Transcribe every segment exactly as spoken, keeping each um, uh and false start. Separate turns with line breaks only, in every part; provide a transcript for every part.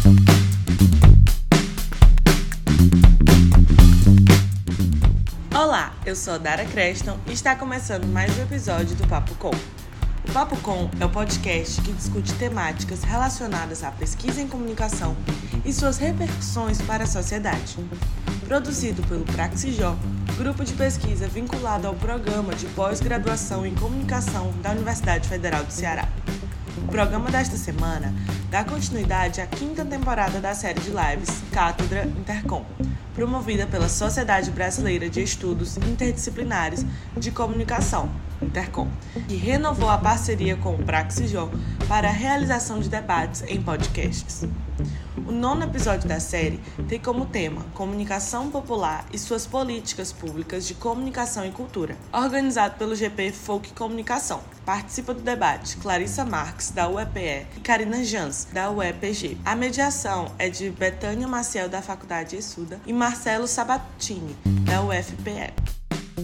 Olá, eu sou Dara Creston e está começando mais um episódio do Papo Com. O Papo Com é o podcast que discute temáticas relacionadas à pesquisa em comunicação e suas repercussões para a sociedade. Produzido pelo Praxijó, grupo de pesquisa vinculado ao Programa de Pós-Graduação em Comunicação da Universidade Federal do Ceará. O programa desta semana dá continuidade à quinta temporada da série de lives Cátedra Intercom, promovida pela Sociedade Brasileira de Estudos Interdisciplinares de Comunicação, Intercom, que renovou a parceria com o Praxijó para a realização de debates em podcasts. O nono episódio da série tem como tema Comunicação Popular e suas políticas públicas de comunicação e cultura, organizado pelo G P Folk Comunicação. Participa do debate Clarissa Marques, da U E P E, e Karina Jans, da U E P G. A mediação é de Betânia Maciel, da Faculdade Exuda, e Marcelo Sabatini, da U F P E.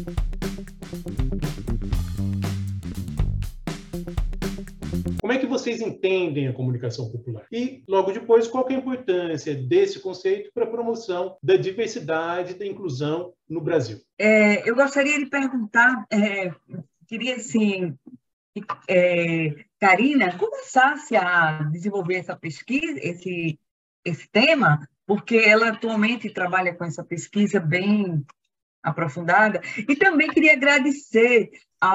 Como é que vocês entendem a comunicação popular? E, logo depois, qual que é a importância desse conceito para a promoção da diversidade e da inclusão no Brasil?
É, eu gostaria de perguntar, é, queria assim, que é, Karina começasse a desenvolver essa pesquisa, esse, esse tema, porque ela atualmente trabalha com essa pesquisa bem aprofundada. E também queria agradecer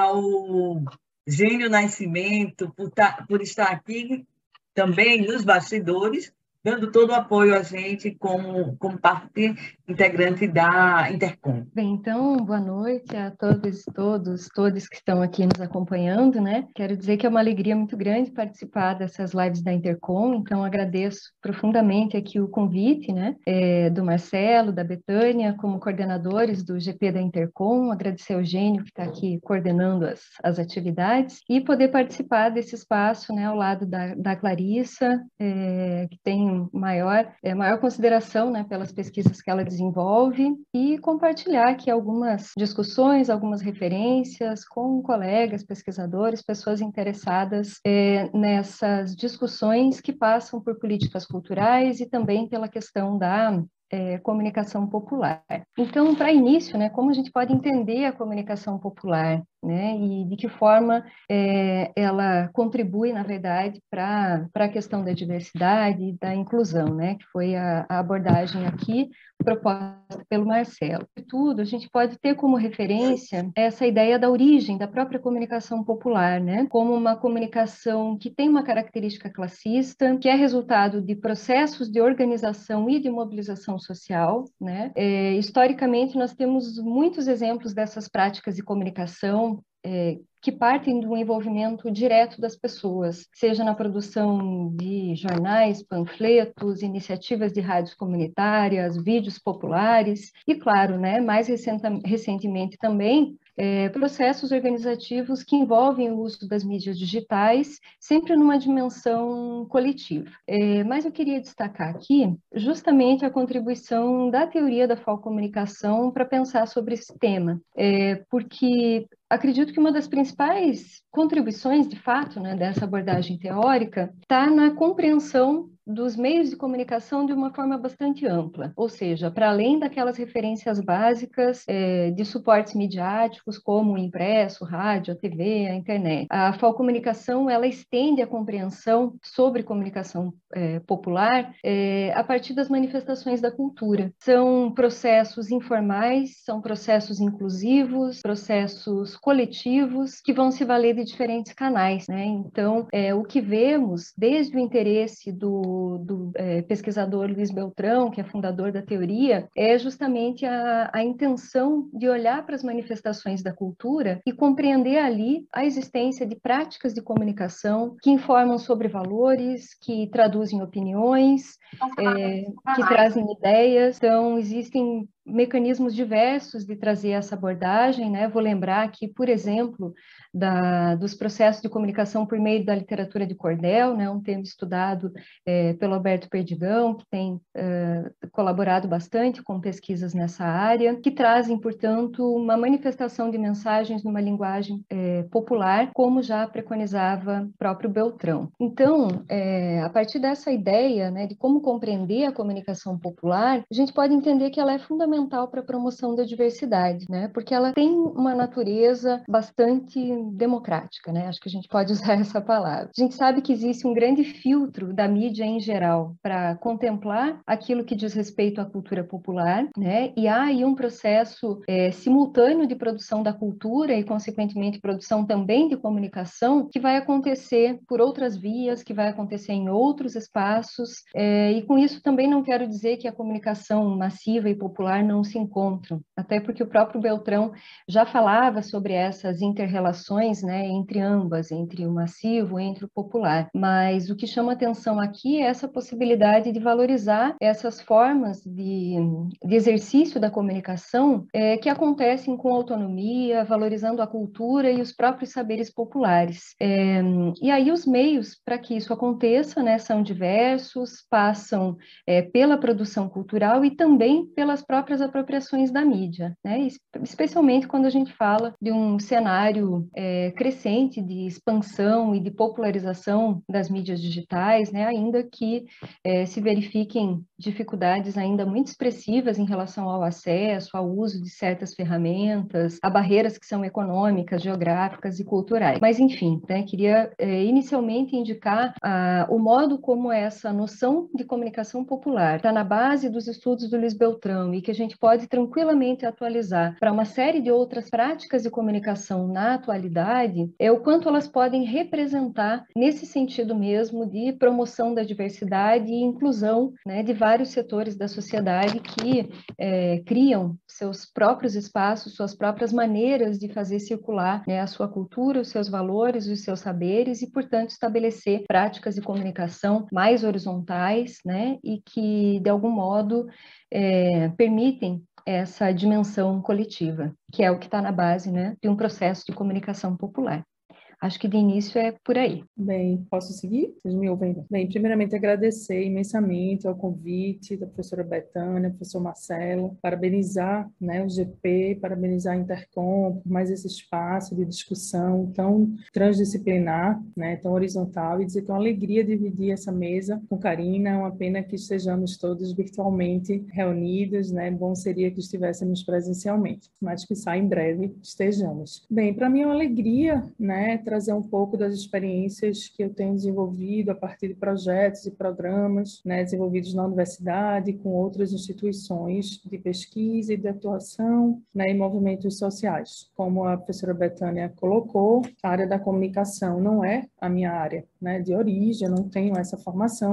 ao Gênio Nascimento por, tá, por estar aqui também nos bastidores, dando todo o apoio a gente como, como parte integrante da Intercom.
Bem, então, boa noite a todos, todos, todos que estão aqui nos acompanhando, né? Quero dizer que é uma alegria muito grande participar dessas lives da Intercom, então agradeço profundamente aqui o convite, né? É, do Marcelo, da Betânia, como coordenadores do G P da Intercom, agradecer ao Gênio que está aqui coordenando as, as atividades e poder participar desse espaço, né? Ao lado da, da Clarissa, é, que tem maior, é, maior consideração, né, pelas pesquisas que ela desenvolve e compartilhar aqui algumas discussões, algumas referências com colegas, pesquisadores, pessoas interessadas é, nessas discussões que passam por políticas culturais e também pela questão da É, comunicação popular. Então, para início, né, como a gente pode entender a comunicação popular, né, e de que forma é, ela contribui, na verdade, para a questão da diversidade e da inclusão, né, que foi a, a abordagem aqui proposta pelo Marcelo. De tudo, a gente pode ter como referência essa ideia da origem da própria comunicação popular, né, como uma comunicação que tem uma característica classista, que é resultado de processos de organização e de mobilização social, né? É, historicamente, nós temos muitos exemplos dessas práticas de comunicação é, que partem do envolvimento direto das pessoas, seja na produção de jornais, panfletos, iniciativas de rádios comunitárias, vídeos populares e, claro, né, mais recentemente também, É, processos organizativos que envolvem o uso das mídias digitais, sempre numa dimensão coletiva. É, mas eu queria destacar aqui justamente a contribuição da teoria da falcomunicação para pensar sobre esse tema, é, porque acredito que uma das principais contribuições, de fato, né, dessa abordagem teórica está na compreensão dos meios de comunicação de uma forma bastante ampla, ou seja, para além daquelas referências básicas é, de suportes midiáticos como o impresso, o rádio, a T V, a internet. A falcomunicação, ela estende a compreensão sobre comunicação é, popular é, a partir das manifestações da cultura. São processos informais, são processos inclusivos, processos coletivos que vão se valer de diferentes canais, né? Então, é, o que vemos desde o interesse do do é, pesquisador Luiz Beltrão, que é fundador da teoria, é justamente a, a intenção de olhar para as manifestações da cultura e compreender ali a existência de práticas de comunicação que informam sobre valores, que traduzem opiniões, é, que trazem ideias. Então, existem mecanismos diversos de trazer essa abordagem, né? Vou lembrar aqui, por exemplo, da, dos processos de comunicação por meio da literatura de cordel, né? Um tema estudado é, pelo Alberto Perdigão, que tem é, colaborado bastante com pesquisas nessa área, que trazem, portanto, uma manifestação de mensagens numa linguagem é, popular, como já preconizava o próprio Beltrão. Então, é, a partir dessa ideia, né, de como compreender a comunicação popular, a gente pode entender que ela é fundamental para a promoção da diversidade, né, porque ela tem uma natureza bastante democrática, né, acho que a gente pode usar essa palavra. A gente sabe que existe um grande filtro da mídia em geral para contemplar aquilo que diz respeito à cultura popular, né, e há aí um processo é, simultâneo de produção da cultura e, consequentemente, produção também de comunicação que vai acontecer por outras vias, que vai acontecer em outros espaços, é, e com isso também não quero dizer que a comunicação massiva e popular não se encontram, até porque o próprio Beltrão já falava sobre essas inter-relações, né, entre ambas, entre o massivo e entre o popular, mas o que chama atenção aqui é essa possibilidade de valorizar essas formas de, de exercício da comunicação é, que acontecem com autonomia, valorizando a cultura e os próprios saberes populares. É, e aí os meios para que isso aconteça, né, são diversos, passam é, pela produção cultural e também pelas próprias apropriações da mídia, né, especialmente quando a gente fala de um cenário é, crescente de expansão e de popularização das mídias digitais, né, ainda que é, se verifiquem dificuldades ainda muito expressivas em relação ao acesso, ao uso de certas ferramentas, a barreiras que são econômicas, geográficas e culturais. Mas, enfim, né, queria é, inicialmente indicar ah, o modo como essa noção de comunicação popular está na base dos estudos do Luiz Beltrão e que a gente pode tranquilamente atualizar para uma série de outras práticas de comunicação na atualidade, é o quanto elas podem representar nesse sentido mesmo de promoção da diversidade e inclusão, né, de vários setores da sociedade que é, criam seus próprios espaços, suas próprias maneiras de fazer circular, né, a sua cultura, os seus valores, os seus saberes e, portanto, estabelecer práticas de comunicação mais horizontais, né, e que, de algum modo, é, permitem essa dimensão coletiva, que é o que está na base, né, de um processo de comunicação popular. Acho que de início é por aí.
Bem, posso seguir? Vocês me ouvem? Bem, primeiramente agradecer imensamente ao convite da professora Betânia, professor Marcelo, parabenizar, né, o G P, parabenizar a Intercom por mais esse espaço de discussão tão transdisciplinar, né, tão horizontal, e dizer que é uma alegria dividir essa mesa com Karina, é uma pena que estejamos todos virtualmente reunidos, né, bom seria que estivéssemos presencialmente, mas que em breve estejamos. Bem, para mim é uma alegria, né, trazer um pouco das experiências que eu tenho desenvolvido a partir de projetos e programas, né, desenvolvidos na universidade, com outras instituições de pesquisa e de atuação, né, em movimentos sociais. Como a professora Betânia colocou, a área da comunicação não é a minha área, né, de origem, eu não tenho essa formação,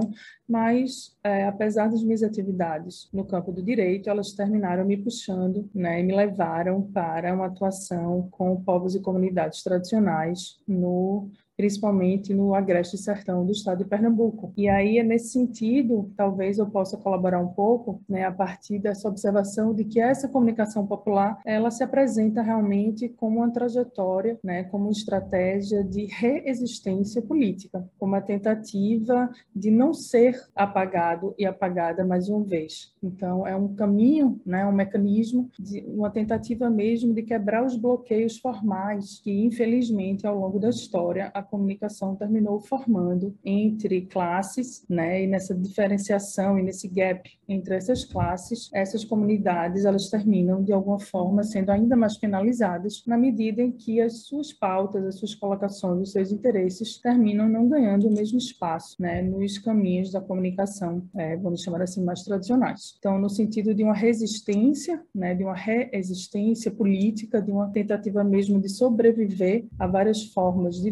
mas, é, apesar das minhas atividades no campo do direito, elas terminaram me puxando, né, e me levaram para uma atuação com povos e comunidades tradicionais, no, principalmente no Agreste Sertão do estado de Pernambuco. E aí, é nesse sentido, talvez eu possa colaborar um pouco, né, a partir dessa observação de que essa comunicação popular, ela se apresenta realmente como uma trajetória, né, como uma estratégia de reexistência política, como uma tentativa de não ser apagado e apagada mais uma vez. Então, é um caminho, né, um mecanismo, de uma tentativa mesmo de quebrar os bloqueios formais que, infelizmente, ao longo da história, a comunicação terminou formando entre classes, né, e nessa diferenciação e nesse gap entre essas classes, essas comunidades, elas terminam, de alguma forma, sendo ainda mais penalizadas na medida em que as suas pautas, as suas colocações, os seus interesses terminam não ganhando o mesmo espaço, né, nos caminhos da comunicação, é, vamos chamar assim, mais tradicionais. Então, no sentido de uma resistência, né, de uma reexistência política, de uma tentativa mesmo de sobreviver a várias formas de violência,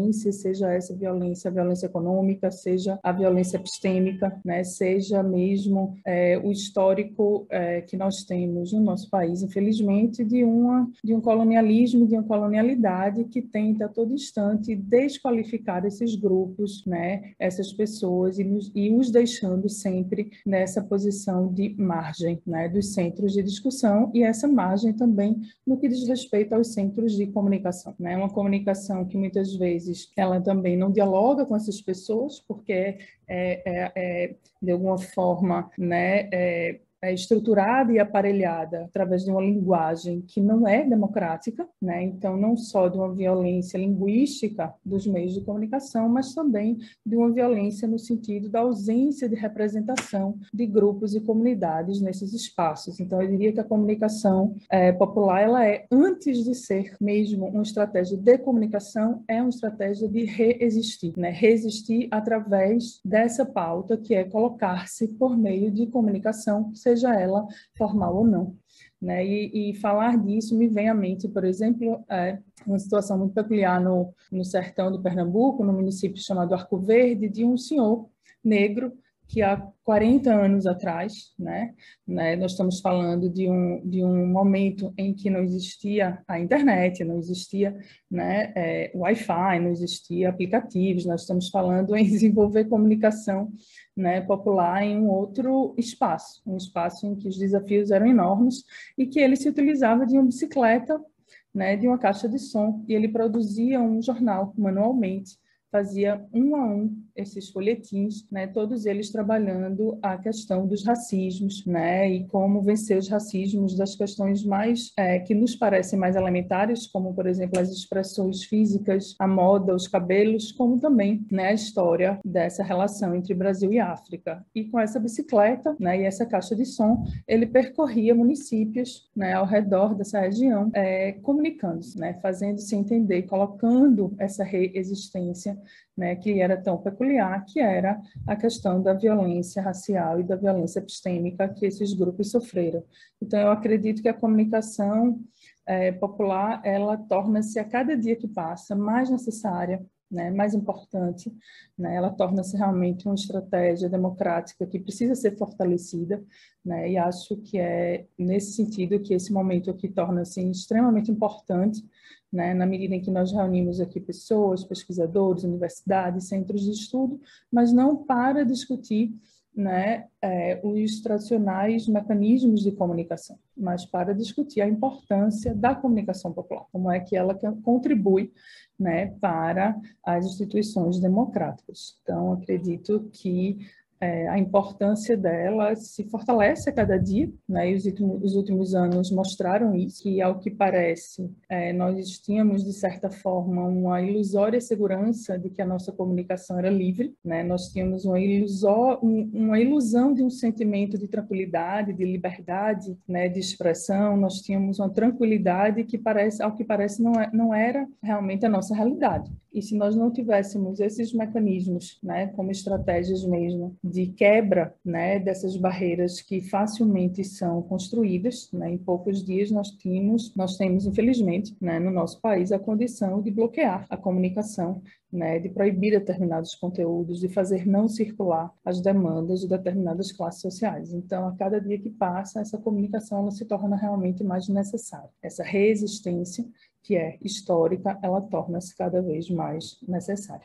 violência, seja essa violência, a violência econômica, seja a violência epistêmica, né, seja mesmo é, o histórico é, que nós temos no nosso país, infelizmente, de, uma, de um colonialismo, de uma colonialidade que tenta a todo instante desqualificar esses grupos, né, essas pessoas, e, nos, e os deixando sempre nessa posição de margem, né, dos centros de discussão, e essa margem também no que diz respeito aos centros de comunicação, né, uma comunicação que muitas vezes ela também não dialoga com essas pessoas, porque é, é, é de alguma forma, né, é, é estruturada e aparelhada através de uma linguagem que não é democrática, né? Então, não só de uma violência linguística dos meios de comunicação, mas também de uma violência no sentido da ausência de representação de grupos e comunidades nesses espaços. Então, eu diria que a comunicação é, popular, ela é, antes de ser mesmo uma estratégia de comunicação, é uma estratégia de reexistir, né? Resistir através dessa pauta, que é colocar-se por meio de comunicação, seja ela formal ou não. Né? E, e falar disso me vem à mente, por exemplo, é uma situação muito peculiar no, no sertão do Pernambuco, no município chamado Arco Verde, de um senhor negro que há quarenta anos atrás, né, né, nós estamos falando de um, de um momento em que não existia a internet, não existia, né, é, Wi-Fi, não existia aplicativos, nós estamos falando em desenvolver comunicação, né, popular em um outro espaço, um espaço em que os desafios eram enormes e que ele se utilizava de uma bicicleta, né, de uma caixa de som, e ele produzia um jornal manualmente, fazia um a um esses folhetins, né, todos eles trabalhando a questão dos racismos, né, e como vencer os racismos das questões mais é, que nos parecem mais elementares, como, por exemplo, as expressões físicas, a moda, os cabelos, como também, né, a história dessa relação entre Brasil e África. E com essa bicicleta, né, e essa caixa de som, ele percorria municípios, né, ao redor dessa região, é, comunicando-se, né, fazendo-se entender, colocando essa reexistência, né, que era tão peculiar, que era a questão da violência racial e da violência epistêmica que esses grupos sofreram. Então, eu acredito que a comunicação é, popular, ela torna-se, a cada dia que passa, mais necessária, né, mais importante, né, ela torna-se realmente uma estratégia democrática que precisa ser fortalecida, né, e acho que é nesse sentido que esse momento aqui torna-se extremamente importante, né, na medida em que nós reunimos aqui pessoas, pesquisadores, universidades, centros de estudo, mas não para discutir, né, é, os tradicionais mecanismos de comunicação, mas para discutir a importância da comunicação popular, como é que ela contribui, né, para as instituições democráticas. Então, acredito que É, a importância dela se fortalece a cada dia, né? E os últimos, os últimos anos mostraram isso, que, ao que parece, é, nós tínhamos, de certa forma, uma ilusória segurança de que a nossa comunicação era livre, né? Nós tínhamos uma, ilusó, um, uma ilusão de um sentimento de tranquilidade, de liberdade, né, de expressão, nós tínhamos uma tranquilidade que, parece, ao que parece, não, é, não era realmente a nossa realidade. E se nós não tivéssemos esses mecanismos, né, como estratégias mesmo, de quebra, né, dessas barreiras que facilmente são construídas, né, em poucos dias nós temos, nós temos infelizmente, né, no nosso país, a condição de bloquear a comunicação, né, de proibir determinados conteúdos, de fazer não circular as demandas de determinadas classes sociais. Então, a cada dia que passa, essa comunicação ela se torna realmente mais necessária. Essa resistência, que é histórica, ela torna-se cada vez mais necessária.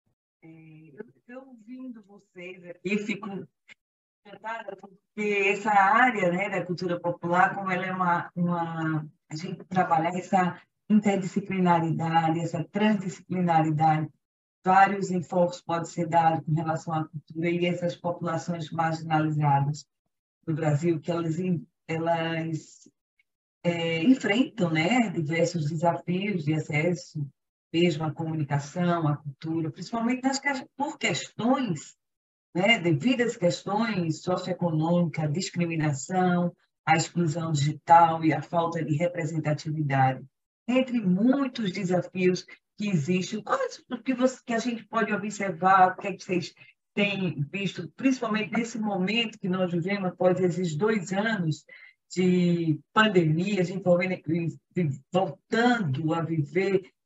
Eu ouvindo vocês aqui, fico encantada porque essa área, né, da cultura popular, como ela é uma, uma... A gente trabalha essa interdisciplinaridade, essa transdisciplinaridade, vários enfoques podem ser dados com relação à cultura e essas populações marginalizadas do Brasil, que elas, elas é, enfrentam, né, diversos desafios de acesso mesmo à comunicação, à cultura, principalmente nas, por questões, né, devidas questões socioeconômicas, a discriminação, a exclusão digital e a falta de representatividade. Entre muitos desafios que existem, quais que, você, que a gente pode observar, o que, é que vocês têm visto, principalmente nesse momento que nós vivemos, após esses dois anos de pandemia, a gente voltando a viver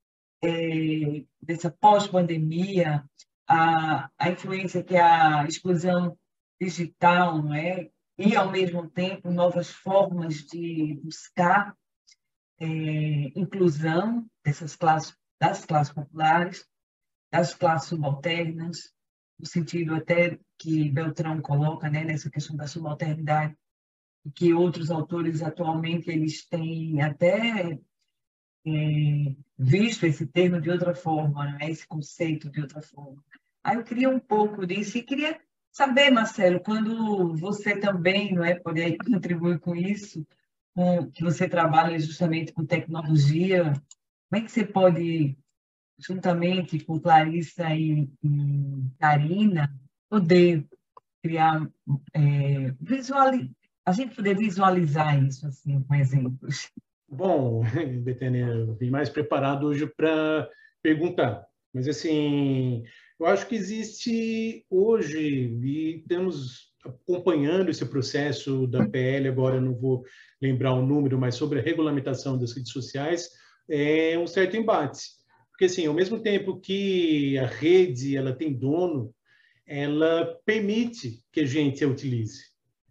é, dessa pós-pandemia, a, a influência que a exclusão digital, não é? E, ao mesmo tempo, novas formas de buscar é, inclusão dessas classes, das classes populares, das classes subalternas, no sentido até que Beltrão coloca, né, nessa questão da subalternidade, e que outros autores atualmente eles têm até é, visto esse termo de outra forma, né, esse conceito de outra forma. Aí eu queria um pouco disso e queria saber, Marcelo, quando você também, não é, pode contribuir com isso, com, que você trabalha justamente com tecnologia, como é que você pode, juntamente com Clarissa e, e Karina, poder criar, é, visualizar, a gente poder visualizar isso assim, com exemplos?
Bom, Betânia, eu vim mais preparado hoje para perguntar, mas assim, eu acho que existe hoje, e estamos acompanhando esse processo da P L, agora eu não vou lembrar o número, mas sobre a regulamentação das redes sociais, é um certo embate. Porque, assim, ao mesmo tempo que a rede ela tem dono, ela permite que a gente a utilize.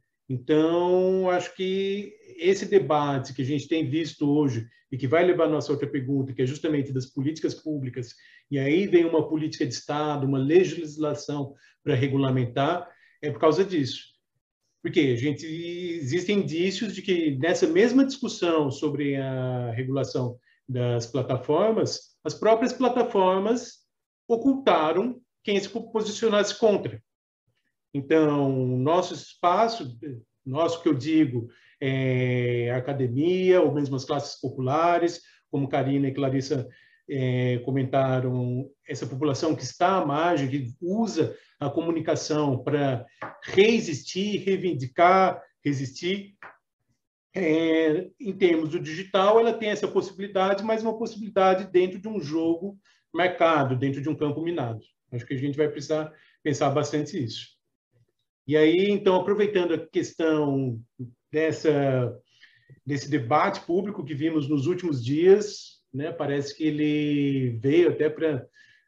Então, acho que esse debate que a gente tem visto hoje e que vai levar a nossa outra pergunta, que é justamente das políticas públicas, e aí vem uma política de Estado, uma legislação para regulamentar, é por causa disso. Porque a gente, existem indícios de que nessa mesma discussão sobre a regulação das plataformas, as próprias plataformas ocultaram quem se posicionasse contra. Então, nosso espaço, nosso que eu digo, é a academia, ou mesmo as classes populares, como Karina e Clarissa é, comentaram, essa população que está à margem, que usa a comunicação para resistir, reivindicar, resistir. É, em termos do digital, ela tem essa possibilidade, mas uma possibilidade dentro de um jogo marcado, dentro de um campo minado. Acho que a gente vai precisar pensar bastante isso. E aí, então, aproveitando a questão dessa, desse debate público que vimos nos últimos dias, né, parece que ele veio até para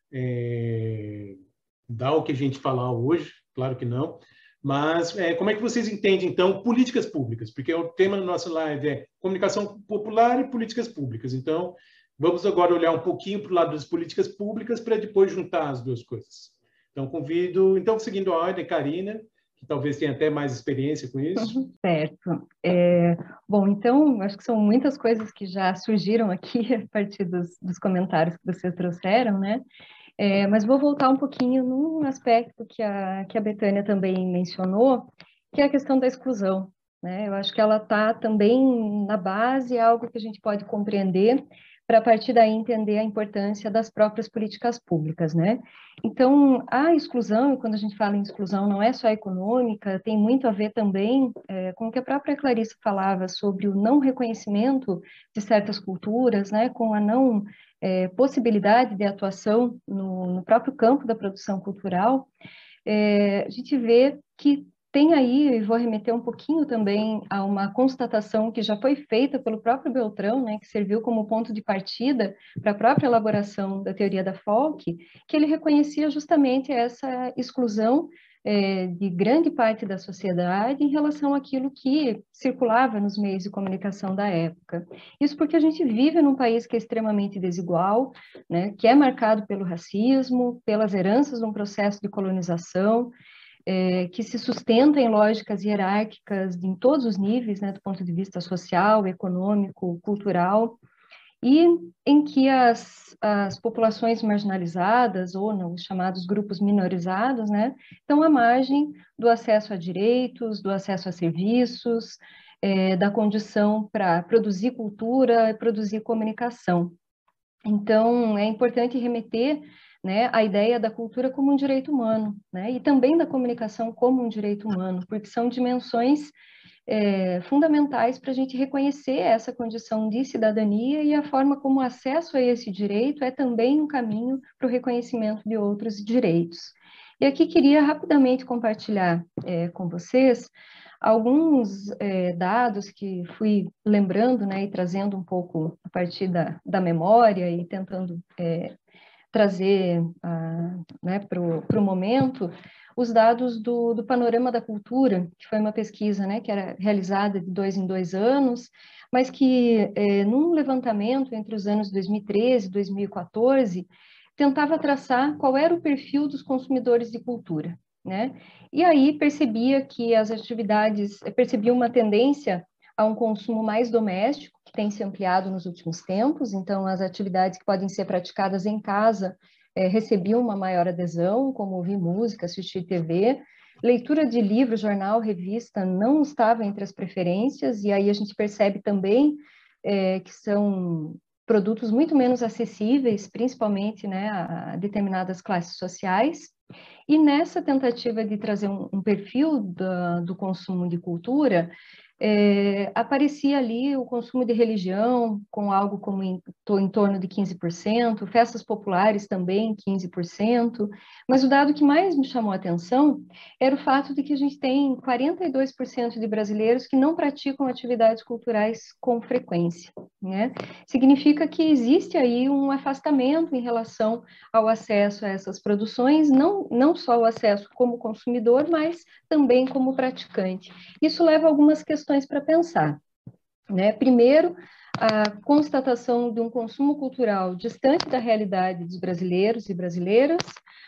é, dar o que a gente falar hoje, claro que não, mas é, como é que vocês entendem, então, políticas públicas? Porque o tema da nossa live é comunicação popular e políticas públicas. Então, vamos agora olhar um pouquinho para o lado das políticas públicas para depois juntar as duas coisas. Então, convido, então, seguindo a ordem, Karina, que talvez tenha até mais experiência com isso.
Certo. É, bom, então, acho que são muitas coisas que já surgiram aqui a partir dos, dos comentários que vocês trouxeram, né? É, mas vou voltar um pouquinho num aspecto que a, que a Betânia também mencionou, que é a questão da exclusão, né? Eu acho que ela está também na base, é algo que a gente pode compreender para a partir daí entender a importância das próprias políticas públicas, né? Então, a exclusão, quando a gente fala em exclusão, não é só econômica, tem muito a ver também é, com o que a própria Clarissa falava sobre o não reconhecimento de certas culturas, né? Com a não é, possibilidade de atuação no, no próprio campo da produção cultural. É, a gente vê que tem aí, e vou remeter um pouquinho também a uma constatação que já foi feita pelo próprio Beltrão, né, que serviu como ponto de partida para a própria elaboração da teoria da Folk, que ele reconhecia justamente essa exclusão é, de grande parte da sociedade em relação àquilo que circulava nos meios de comunicação da época. Isso porque a gente vive num país que é extremamente desigual, né, que é marcado pelo racismo, pelas heranças de um processo de colonização, É, que se sustenta em lógicas hierárquicas em todos os níveis, né, do ponto de vista social, econômico, cultural, e em que as, as populações marginalizadas, ou não, os chamados grupos minorizados, né, estão à margem do acesso a direitos, do acesso a serviços, é, da condição para produzir cultura e produzir comunicação. Então, é importante remeter, né, a ideia da cultura como um direito humano, né, e também da comunicação como um direito humano, porque são dimensões é, fundamentais para a gente reconhecer essa condição de cidadania e a forma como o acesso a esse direito é também um caminho para o reconhecimento de outros direitos. E aqui queria rapidamente compartilhar é, com vocês alguns é, dados que fui lembrando, né, e trazendo um pouco a partir da, da memória e tentando é, trazer ah, né, para o momento os dados do, do Panorama da Cultura, que foi uma pesquisa, né, que era realizada de dois em dois anos, mas que, é, num levantamento entre os anos dois mil e treze e dois mil e quatorze, tentava traçar qual era o perfil dos consumidores de cultura, né? E aí percebia que as atividades, percebia uma tendência a um consumo mais doméstico, que tem se ampliado nos últimos tempos, então as atividades que podem ser praticadas em casa é, recebiam uma maior adesão, como ouvir música, assistir T V, leitura de livro, jornal, revista não estava entre as preferências, e aí a gente percebe também é, que são produtos muito menos acessíveis, principalmente, né, a determinadas classes sociais. E nessa tentativa de trazer um, um perfil do, do consumo de cultura, é, aparecia ali o consumo de religião, com algo como em, em torno de quinze por cento, festas populares também, quinze por cento, mas o dado que mais me chamou a atenção era o fato de que a gente tem quarenta e dois por cento de brasileiros que não praticam atividades culturais com frequência, né? Significa que existe aí um afastamento em relação ao acesso a essas produções, não, não só o acesso como consumidor, mas também como praticante. Isso leva a algumas questões para pensar, né? Primeiro, a constatação de um consumo cultural distante da realidade dos brasileiros e brasileiras,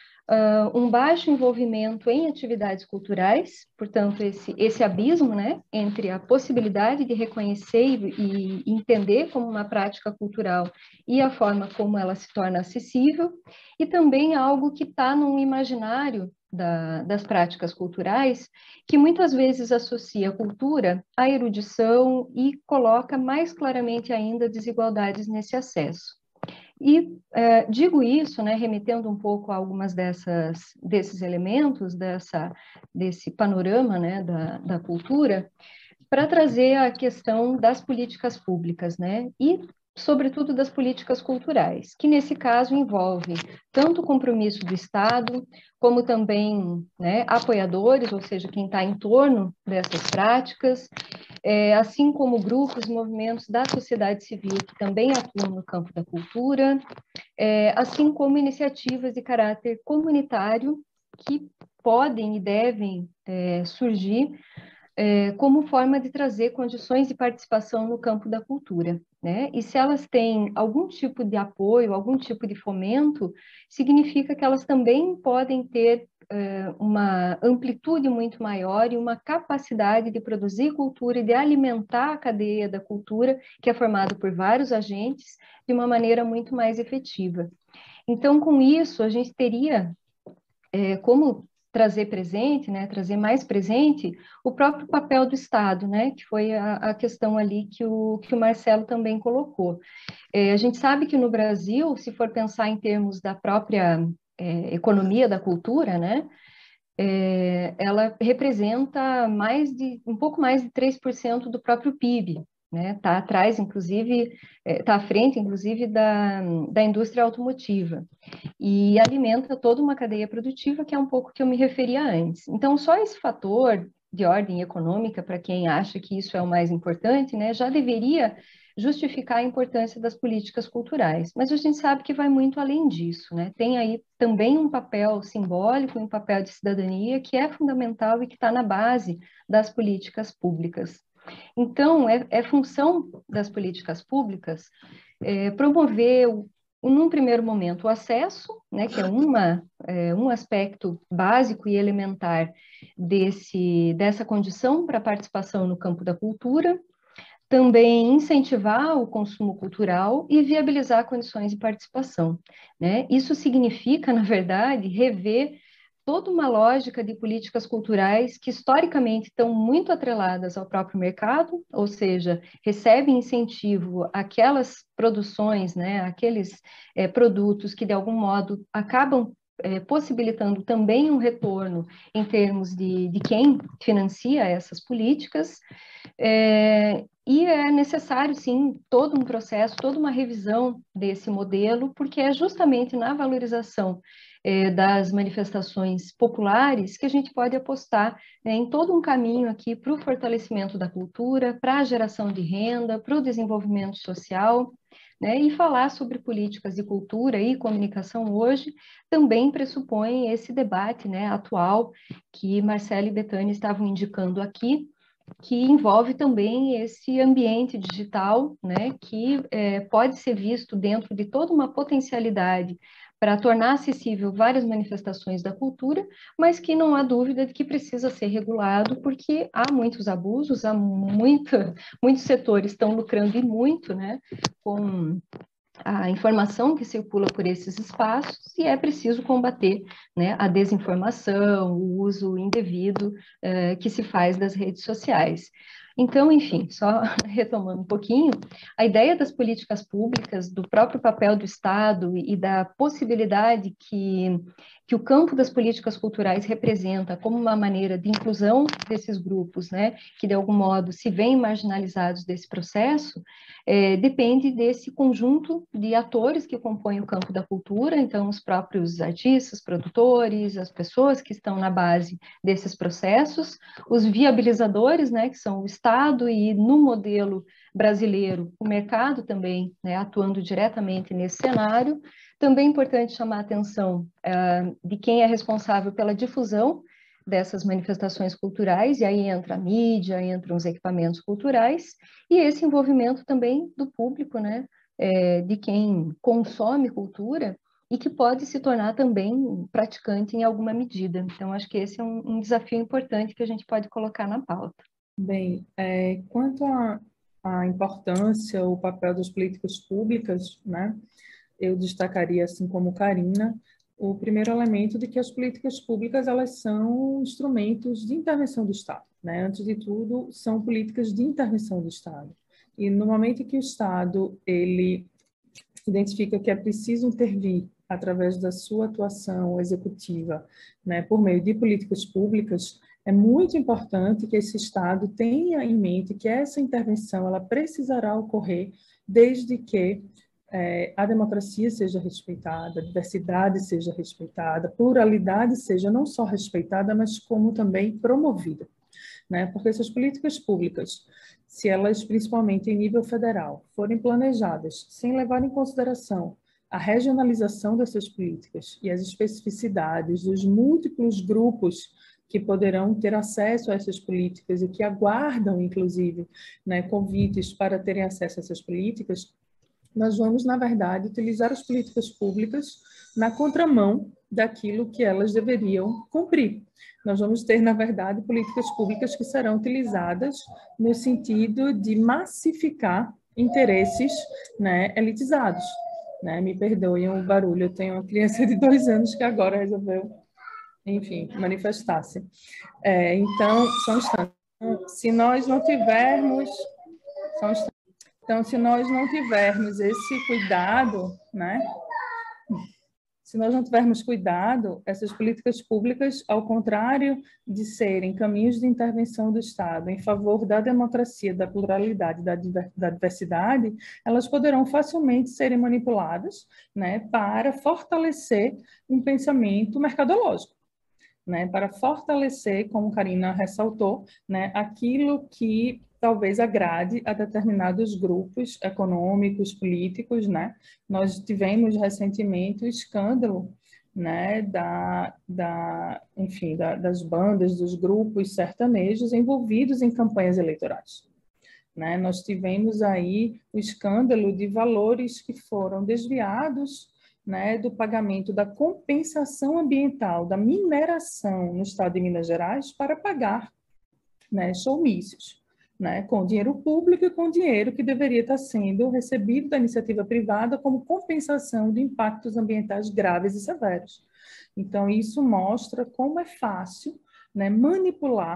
uh, um baixo envolvimento em atividades culturais, portanto, esse, esse abismo, né, entre a possibilidade de reconhecer e, e entender como uma prática cultural e a forma como ela se torna acessível, e também algo que está num imaginário Da, das práticas culturais, que muitas vezes associa a cultura à erudição e coloca mais claramente ainda desigualdades nesse acesso. E eh, digo isso, né, remetendo um pouco a algumas dessas, desses elementos, dessa, desse panorama, né, da, da cultura, para trazer a questão das políticas públicas, né, e sobretudo das políticas culturais, que nesse caso envolve tanto o compromisso do Estado, como também, né, apoiadores, ou seja, quem está em torno dessas práticas, é, assim como grupos e movimentos da sociedade civil que também atuam no campo da cultura, é, assim como iniciativas de caráter comunitário que podem e devem é, surgir é, como forma de trazer condições de participação no campo da cultura, né? E se elas têm algum tipo de apoio, algum tipo de fomento, significa que elas também podem ter é, uma amplitude muito maior e uma capacidade de produzir cultura e de alimentar a cadeia da cultura, que é formada por vários agentes, de uma maneira muito mais efetiva. Então, com isso, a gente teria é, como trazer presente, né, trazer mais presente o próprio papel do Estado, né, que foi a, a questão ali que o, que o Marcelo também colocou. É, a gente sabe que no Brasil, se for pensar em termos da própria é, economia da cultura, né, é, ela representa mais de, um pouco mais de três por cento do próprio P I B, né, está atrás, inclusive, está à frente, inclusive, da, da indústria automotiva, e alimenta toda uma cadeia produtiva, que é um pouco que eu me referia antes. Então, só esse fator de ordem econômica, para quem acha que isso é o mais importante, né, já deveria justificar a importância das políticas culturais, mas a gente sabe que vai muito além disso, né? Tem aí também um papel simbólico, um papel de cidadania que é fundamental e que está na base das políticas públicas. Então, é, é função das políticas públicas é, promover, o, num primeiro momento, o acesso, né, que é, uma, é um aspecto básico e elementar desse, dessa condição para a participação no campo da cultura, também incentivar o consumo cultural e viabilizar condições de participação, né? Isso significa, na verdade, rever toda uma lógica de políticas culturais que historicamente estão muito atreladas ao próprio mercado, ou seja, recebem incentivo àquelas produções, né, aqueles é, produtos que de algum modo acabam é, possibilitando também um retorno em termos de, de quem financia essas políticas. É, e é necessário, sim, todo um processo, toda uma revisão desse modelo, porque é justamente na valorização é, das manifestações populares que a gente pode apostar, né, em todo um caminho aqui para o fortalecimento da cultura, para a geração de renda, para o desenvolvimento social, né, e falar sobre políticas de cultura e comunicação hoje também pressupõe esse debate, né, atual que Marcelo e Betânia estavam indicando aqui, que envolve também esse ambiente digital, né, que é, pode ser visto dentro de toda uma potencialidade para tornar acessível várias manifestações da cultura, mas que não há dúvida de que precisa ser regulado, porque há muitos abusos, há muita, muitos setores estão lucrando e muito, né, com a informação que circula por esses espaços, e é preciso combater, né, a desinformação, o uso indevido eh, que se faz das redes sociais. Então, enfim, só retomando um pouquinho, a ideia das políticas públicas, do próprio papel do Estado e da possibilidade que, que o campo das políticas culturais representa como uma maneira de inclusão desses grupos, né, que de algum modo se veem marginalizados desse processo, é, depende desse conjunto de atores que compõem o campo da cultura, então os próprios artistas, produtores, as pessoas que estão na base desses processos, os viabilizadores, né, que são o Estado, e no modelo brasileiro, o mercado também, né, atuando diretamente nesse cenário. Também é importante chamar a atenção uh, de quem é responsável pela difusão dessas manifestações culturais, e aí entra a mídia, entram os equipamentos culturais, e esse envolvimento também do público, né, é, de quem consome cultura, e que pode se tornar também praticante em alguma medida. Então, acho que esse é um, um desafio importante que a gente pode colocar na pauta.
Bem, é, quanto à, à importância, o papel das políticas públicas, né, eu destacaria, assim como Karina, o primeiro elemento de que as políticas públicas, elas são instrumentos de intervenção do Estado, né? Antes de tudo, são políticas de intervenção do Estado. E no momento que o Estado, ele identifica que é preciso intervir através da sua atuação executiva, né, por meio de políticas públicas, é muito importante que esse Estado tenha em mente que essa intervenção ela precisará ocorrer desde que é, a democracia seja respeitada, a diversidade seja respeitada, a pluralidade seja não só respeitada, mas como também promovida, né? Porque essas políticas públicas, se elas, principalmente em nível federal, forem planejadas sem levar em consideração a regionalização dessas políticas e as especificidades dos múltiplos grupos que poderão ter acesso a essas políticas e que aguardam, inclusive, né, convites para terem acesso a essas políticas, nós vamos, na verdade, utilizar as políticas públicas na contramão daquilo que elas deveriam cumprir. Nós vamos ter, na verdade, políticas públicas que serão utilizadas no sentido de massificar interesses, né, elitizados. Né? Me perdoem o barulho, eu tenho uma criança de dois anos que agora resolveu, enfim, manifestar-se. É, então, só um instante. Se nós não tivermos... Só um instante. Então, se nós não tivermos esse cuidado, né? Se nós não tivermos cuidado, essas políticas públicas, ao contrário de serem caminhos de intervenção do Estado em favor da democracia, da pluralidade, da diversidade, elas poderão facilmente serem manipuladas, né, para fortalecer um pensamento mercadológico, né, para fortalecer, como Karina ressaltou, né, aquilo que talvez agrade a determinados grupos econômicos, políticos, né? Nós tivemos recentemente o escândalo, né, da, da, enfim, da, das bandas, dos grupos sertanejos envolvidos em campanhas eleitorais. Né? Nós tivemos aí o escândalo de valores que foram desviados, né, do pagamento da compensação ambiental, da mineração no estado de Minas Gerais para pagar, né, showmícios. Né, com dinheiro público e com dinheiro que deveria estar sendo recebido da iniciativa privada como compensação de impactos ambientais graves e severos. Então, isso mostra como é fácil, né, manipular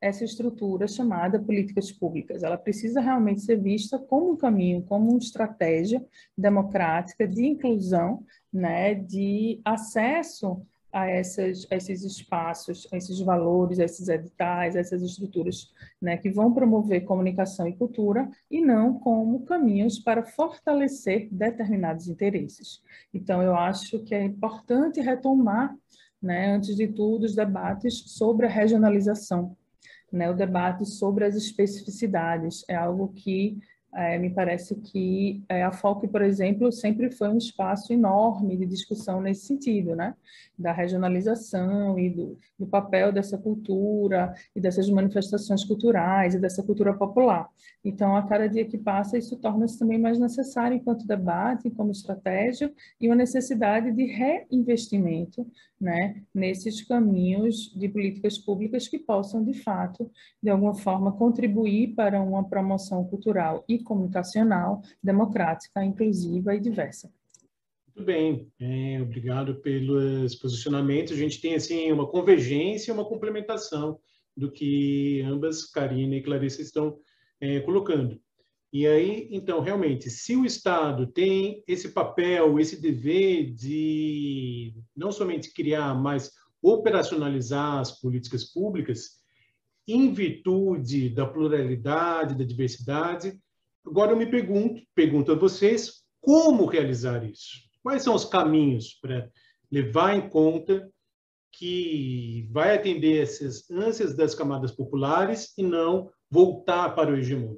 essa estrutura chamada políticas públicas. Ela precisa realmente ser vista como um caminho, como uma estratégia democrática de inclusão, né, de acesso a, essas, a esses espaços, a esses valores, a esses editais, a essas estruturas, né, que vão promover comunicação e cultura, e não como caminhos para fortalecer determinados interesses. Então, eu acho que é importante retomar, né, antes de tudo, os debates sobre a regionalização, né, o debate sobre as especificidades. É algo que é, me parece que é, a F O C, por exemplo, sempre foi um espaço enorme de discussão nesse sentido, né, da regionalização e do, do papel dessa cultura e dessas manifestações culturais e dessa cultura popular. Então, a cada dia que passa, isso torna-se também mais necessário enquanto debate, como estratégia, e uma necessidade de reinvestimento, né, nesses caminhos de políticas públicas que possam, de fato, de alguma forma, contribuir para uma promoção cultural e comunicacional democrática, inclusiva e diversa.
Muito bem, é, obrigado pelos posicionamentos. A gente tem assim uma convergência e uma complementação do que ambas, Karina e Clarissa, estão é, colocando. E aí, então, realmente, se o Estado tem esse papel, esse dever de não somente criar, mas operacionalizar as políticas públicas, em virtude da pluralidade, da diversidade, agora eu me pergunto, pergunto a vocês, como realizar isso? Quais são os caminhos para levar em conta que vai atender essas ânsias das camadas populares e não voltar para o hegemônico?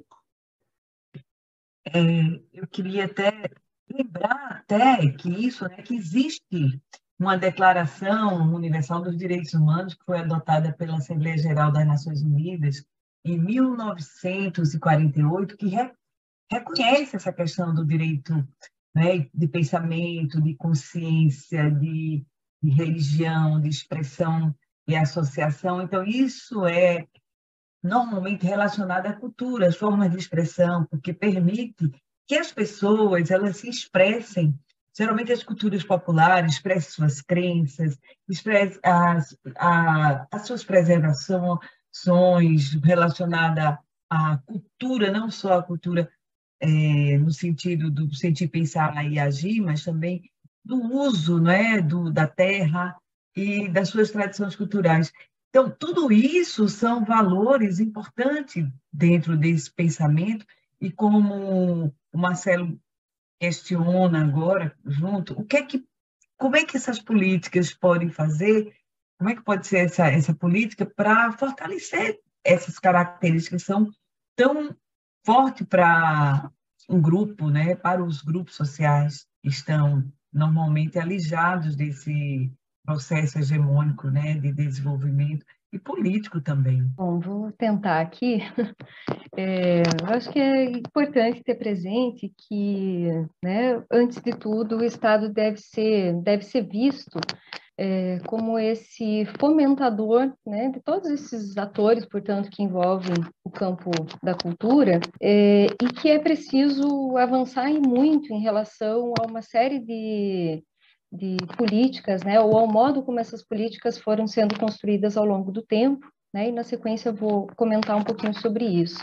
É, eu queria até lembrar até que isso, né, que existe uma Declaração Universal dos Direitos Humanos que foi adotada pela Assembleia Geral das Nações Unidas em mil novecentos e quarenta e oito, que re, reconhece essa questão do direito, né, de pensamento, de consciência, de, de religião, de expressão e associação. Então, isso é normalmente relacionado à cultura, às formas de expressão, porque permite que as pessoas elas se expressem. Geralmente as culturas populares expressam suas crenças, expressam as, a, as suas preservações relacionadas à cultura, não só a cultura é, no sentido do sentir, pensar e agir, mas também do uso, né, do, da terra e das suas tradições culturais. Então, tudo isso são valores importantes dentro desse pensamento, e como o Marcelo questiona agora, junto, o que é que, como é que essas políticas podem fazer, como é que pode ser essa, essa política para fortalecer essas características que são tão fortes para um grupo, né, para os grupos sociais que estão normalmente alijados desse processo hegemônico, né, de desenvolvimento e político também.
Bom, vou tentar aqui. É, eu acho que é importante ter presente que, né, antes de tudo, o Estado deve ser, deve ser visto é, como esse fomentador, né, de todos esses atores, portanto, que envolvem o campo da cultura, é, e que é preciso avançar em muito em relação a uma série de de políticas, né, ou ao modo como essas políticas foram sendo construídas ao longo do tempo, né, e na sequência eu vou comentar um pouquinho sobre isso.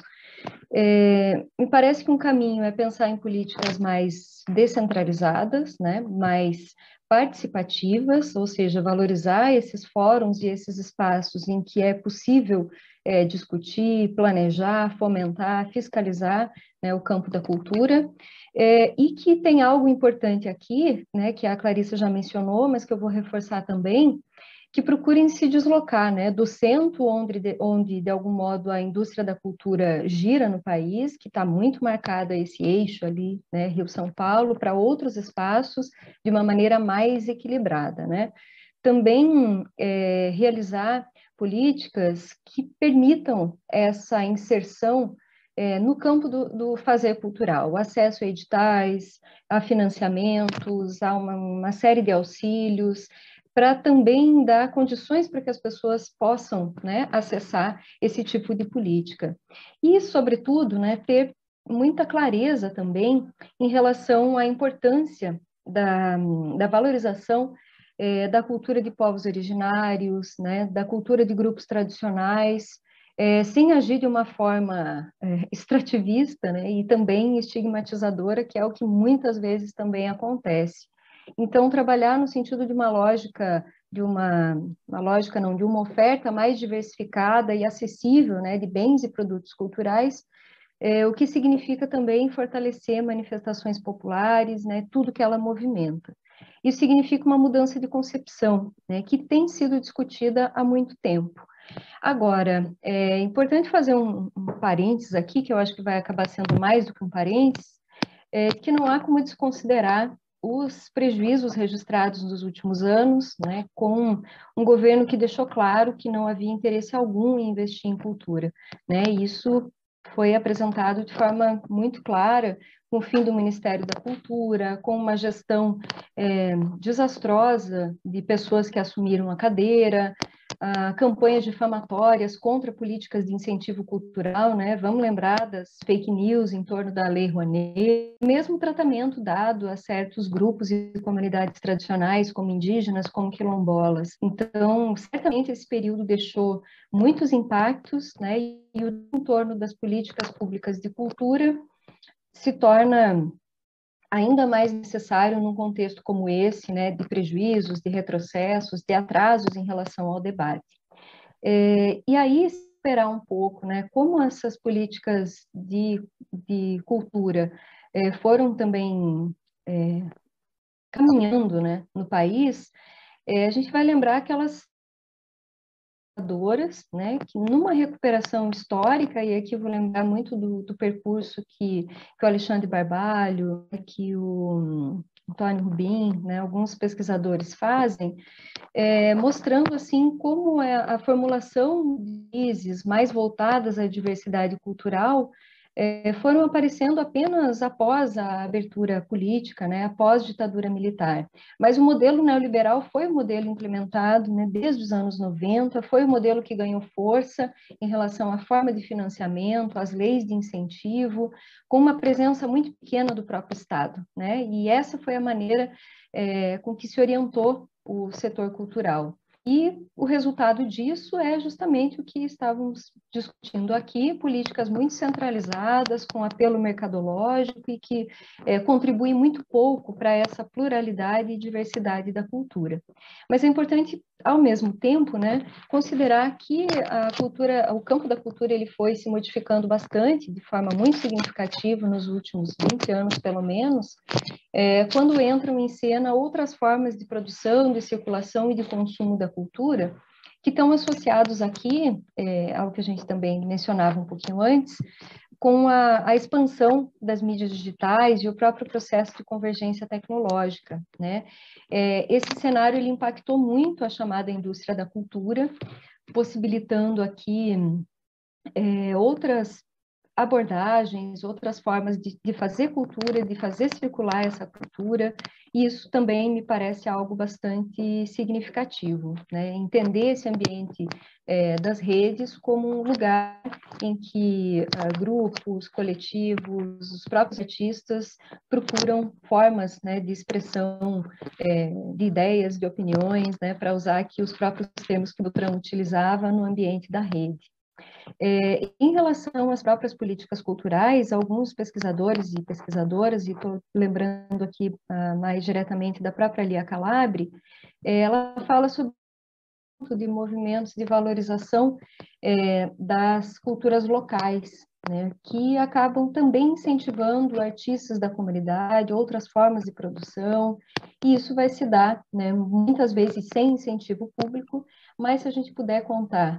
É, me parece que um caminho é pensar em políticas mais descentralizadas, né, mais participativas, ou seja, valorizar esses fóruns e esses espaços em que é possível é, discutir, planejar, fomentar, fiscalizar, né, o campo da cultura. É, e que tem algo importante aqui, né, que a Clarissa já mencionou, mas que eu vou reforçar também, que procurem se deslocar, né, do centro onde de, onde, de algum modo, a indústria da cultura gira no país, que está muito marcada esse eixo ali, né, Rio-São Paulo, para outros espaços de uma maneira mais equilibrada, né. Também é, realizar políticas que permitam essa inserção É, no campo do, do fazer cultural, o acesso a editais, a financiamentos, a uma, uma série de auxílios, para também dar condições para que as pessoas possam, né, acessar esse tipo de política. E, sobretudo, né, ter muita clareza também em relação à importância da, da valorização é, da cultura de povos originários, né, da cultura de grupos tradicionais, é, sem agir de uma forma é, extrativista, né, e também estigmatizadora, que é o que muitas vezes também acontece. Então, trabalhar no sentido de uma lógica, de uma, uma lógica não, de uma oferta mais diversificada e acessível, né, de bens e produtos culturais, é, o que significa também fortalecer manifestações populares, né, tudo que ela movimenta. Isso significa uma mudança de concepção, né, que tem sido discutida há muito tempo. Agora, é importante fazer um, um parênteses aqui, que eu acho que vai acabar sendo mais do que um parênteses, é, que não há como desconsiderar os prejuízos registrados nos últimos anos, né, com um governo que deixou claro que não havia interesse algum em investir em cultura, né, e isso foi apresentado de forma muito clara, com o fim do Ministério da Cultura, com uma gestão é, desastrosa de pessoas que assumiram a cadeira, a campanhas difamatórias contra políticas de incentivo cultural, né? Vamos lembrar das fake news em torno da Lei Rouanet, mesmo tratamento dado a certos grupos e comunidades tradicionais, como indígenas, como quilombolas. Então, certamente esse período deixou muitos impactos, né? E o entorno das políticas públicas de cultura se torna ainda mais necessário num contexto como esse, né, de prejuízos, de retrocessos, de atrasos em relação ao debate. É, e aí, esperar um pouco, né, como essas políticas de, de cultura é, foram também é, caminhando, né, no país, é, a gente vai lembrar que elas né, que numa recuperação histórica, e aqui eu vou lembrar muito do, do percurso que, que o Alexandre Barbalho, que o Antônio Rubin, né, alguns pesquisadores fazem, é, mostrando assim como é a formulação de crises mais voltadas à diversidade cultural é, foram aparecendo apenas após a abertura política, né, após a ditadura militar. Mas o modelo neoliberal foi o modelo implementado, né, desde os anos noventa, foi o modelo que ganhou força em relação à forma de financiamento, às leis de incentivo, com uma presença muito pequena do próprio Estado, né, e essa foi a maneira é, com que se orientou o setor cultural. E o resultado disso é justamente o que estávamos discutindo aqui, políticas muito centralizadas, com apelo mercadológico e que é, contribuem muito pouco para essa pluralidade e diversidade da cultura. Mas é importante, ao mesmo tempo, né, considerar que a cultura, o campo da cultura ele foi se modificando bastante, de forma muito significativa nos últimos vinte anos, pelo menos, É, quando entram em cena outras formas de produção, de circulação e de consumo da cultura, que estão associados aqui, é, ao que a gente também mencionava um pouquinho antes, com a, a expansão das mídias digitais e o próprio processo de convergência tecnológica, né? É, esse cenário ele impactou muito a chamada indústria da cultura, possibilitando aqui é, outras abordagens, outras formas de, de fazer cultura, de fazer circular essa cultura, e isso também me parece algo bastante significativo, né? Entender esse ambiente é, das redes como um lugar em que uh, grupos, coletivos, os próprios artistas procuram formas, né, de expressão é, de ideias, de opiniões, né, para usar aqui os próprios termos que o Butran utilizava no ambiente da rede. É, em relação às próprias políticas culturais, alguns pesquisadores e pesquisadoras, e estou lembrando aqui uh, mais diretamente da própria Lia Calabre, é, ela fala sobre de movimentos de valorização é, das culturas locais, né, que acabam também incentivando artistas da comunidade, outras formas de produção, e isso vai se dar, né, muitas vezes sem incentivo público, mas se a gente puder contar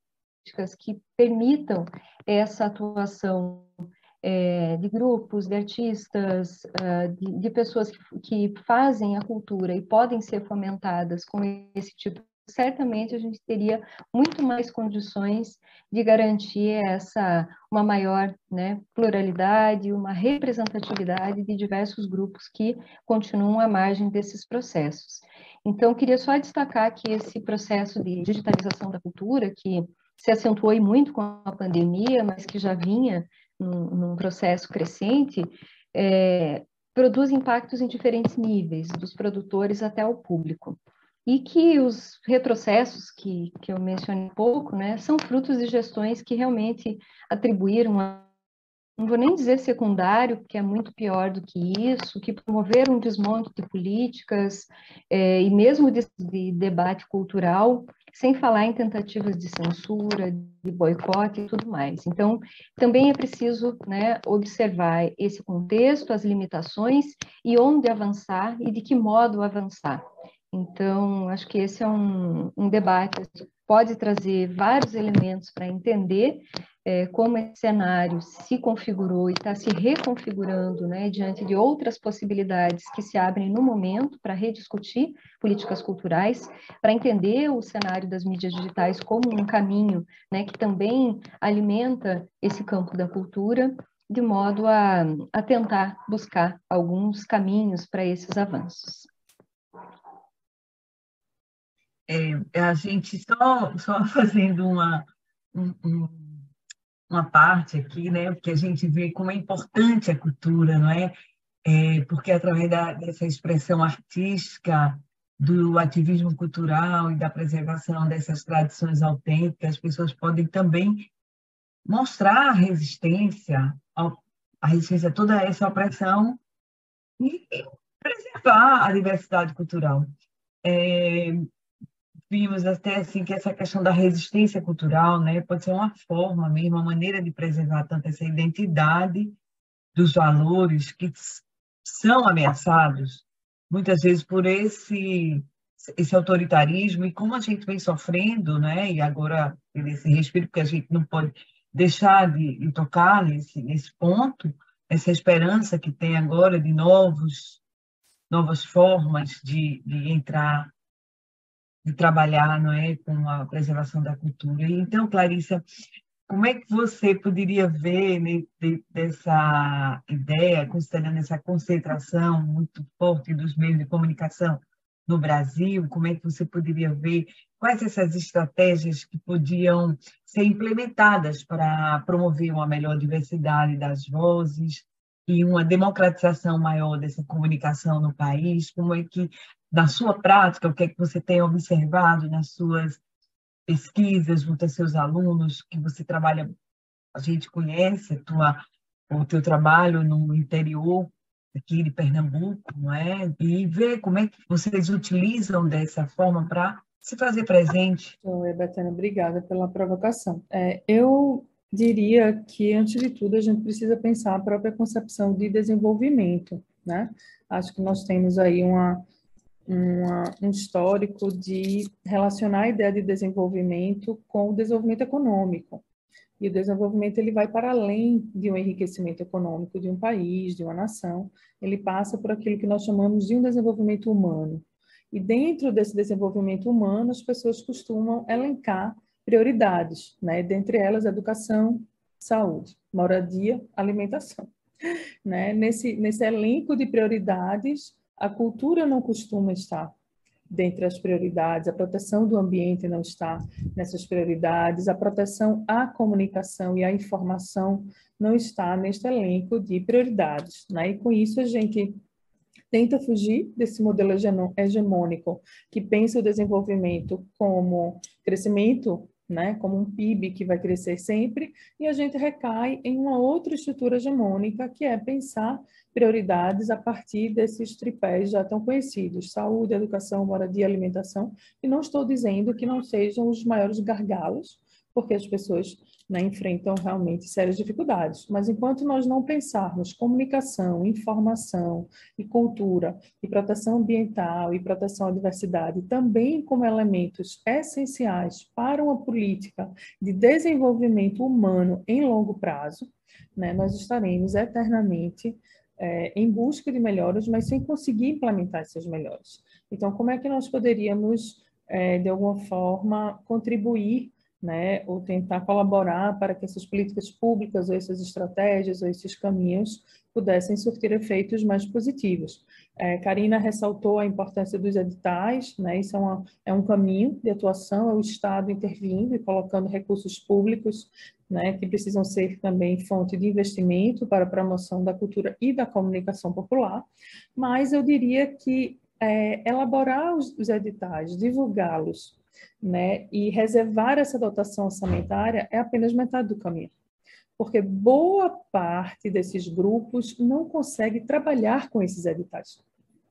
que permitam essa atuação é, de grupos, de artistas, uh, de, de pessoas que, que fazem a cultura e podem ser fomentadas com esse tipo, certamente a gente teria muito mais condições de garantir essa uma maior, né, pluralidade, uma representatividade de diversos grupos que continuam à margem desses processos. Então, queria só destacar que esse processo de digitalização da cultura, que se acentuou muito com a pandemia, mas que já vinha num, num processo crescente, é, produz impactos em diferentes níveis, dos produtores até o público. e que os retrocessos que, que eu mencionei um pouco, né, são frutos de gestões que realmente atribuíram a, não vou nem dizer secundário, que é muito pior do que isso, que promoveram um desmonte de políticas é, e mesmo de, de debate cultural, sem falar em tentativas de censura, de boicote e tudo mais. Então, também é preciso, né, observar esse contexto, as limitações e onde avançar e de que modo avançar. Então, acho que esse é um, um debate que pode trazer vários elementos para entender é, como esse cenário se configurou e está se reconfigurando, né, diante de outras possibilidades que se abrem no momento para rediscutir políticas culturais, para entender o cenário das mídias digitais como um caminho, né, que também alimenta esse campo da cultura, de modo a, a tentar buscar alguns caminhos para esses avanços.
É, a gente só, só fazendo uma, um, um, uma parte aqui, né, porque a gente vê como é importante a cultura, não é? É porque através da, dessa expressão artística, do ativismo cultural e da preservação dessas tradições autênticas, as pessoas podem também mostrar a resistência, a resistência a toda essa opressão e, e preservar a diversidade cultural. É, vimos até assim que essa questão da resistência cultural, né, pode ser uma forma mesmo, uma maneira de preservar tanto essa identidade dos valores que são ameaçados muitas vezes por esse esse autoritarismo e como a gente vem sofrendo, né, e agora esse respiro que a gente não pode deixar de, de tocar nesse nesse ponto, essa esperança que tem agora de novos novas formas de, de entrar de trabalhar, não é, com a preservação da cultura. E, então, Clarissa, como é que você poderia ver, né, de, dessa ideia, considerando essa concentração muito forte dos meios de comunicação no Brasil, como é que você poderia ver quais essas estratégias que podiam ser implementadas para promover uma melhor diversidade das vozes e uma democratização maior dessa comunicação no país? Como é que, na sua prática, o que é que você tem observado nas suas pesquisas junto a seus alunos, que você trabalha, a gente conhece a tua, o teu trabalho no interior aqui de Pernambuco, não é? E ver como é que vocês utilizam dessa forma para se fazer presente.
Oi, Betânia, obrigada pela provocação. É, eu diria que, antes de tudo, a gente precisa pensar a própria concepção de desenvolvimento, né? Acho que nós temos aí uma Uma, um histórico de relacionar a ideia de desenvolvimento com o desenvolvimento econômico. E o desenvolvimento ele vai para além de um enriquecimento econômico de um país, de uma nação, ele passa por aquilo que nós chamamos de um desenvolvimento humano. E dentro desse desenvolvimento humano, as pessoas costumam elencar prioridades, né? Dentre elas, educação, saúde, moradia, alimentação. Né? Nesse, nesse elenco de prioridades, a cultura não costuma estar dentre as prioridades, a proteção do ambiente não está nessas prioridades, a proteção à comunicação e à informação não está neste elenco de prioridades. Né? E com isso a gente tenta fugir desse modelo hegemônico que pensa o desenvolvimento como crescimento, né, como um P I B que vai crescer sempre, e a gente recai em uma outra estrutura hegemônica, que é pensar prioridades a partir desses tripés já tão conhecidos: saúde, educação, moradia, alimentação. E não estou dizendo que não sejam os maiores gargalos, porque as pessoas, né, enfrentam realmente sérias dificuldades. Mas enquanto nós não pensarmos comunicação, informação e cultura, e proteção ambiental e proteção à diversidade também como elementos essenciais para uma política de desenvolvimento humano em longo prazo, né, nós estaremos eternamente é, em busca de melhoras, mas sem conseguir implementar essas melhoras. Então, como é que nós poderíamos, é, de alguma forma, contribuir, né, ou tentar colaborar para que essas políticas públicas, ou essas estratégias, ou esses caminhos pudessem surtir efeitos mais positivos? É, Karina ressaltou a importância dos editais, né, isso é, uma, é um caminho de atuação, é o Estado intervindo e colocando recursos públicos, né, que precisam ser também fonte de investimento para a promoção da cultura e da comunicação popular, mas eu diria que é, elaborar os, os editais, divulgá-los, né, e reservar essa dotação orçamentária é apenas metade do caminho. Porque boa parte desses grupos não consegue trabalhar com esses editais.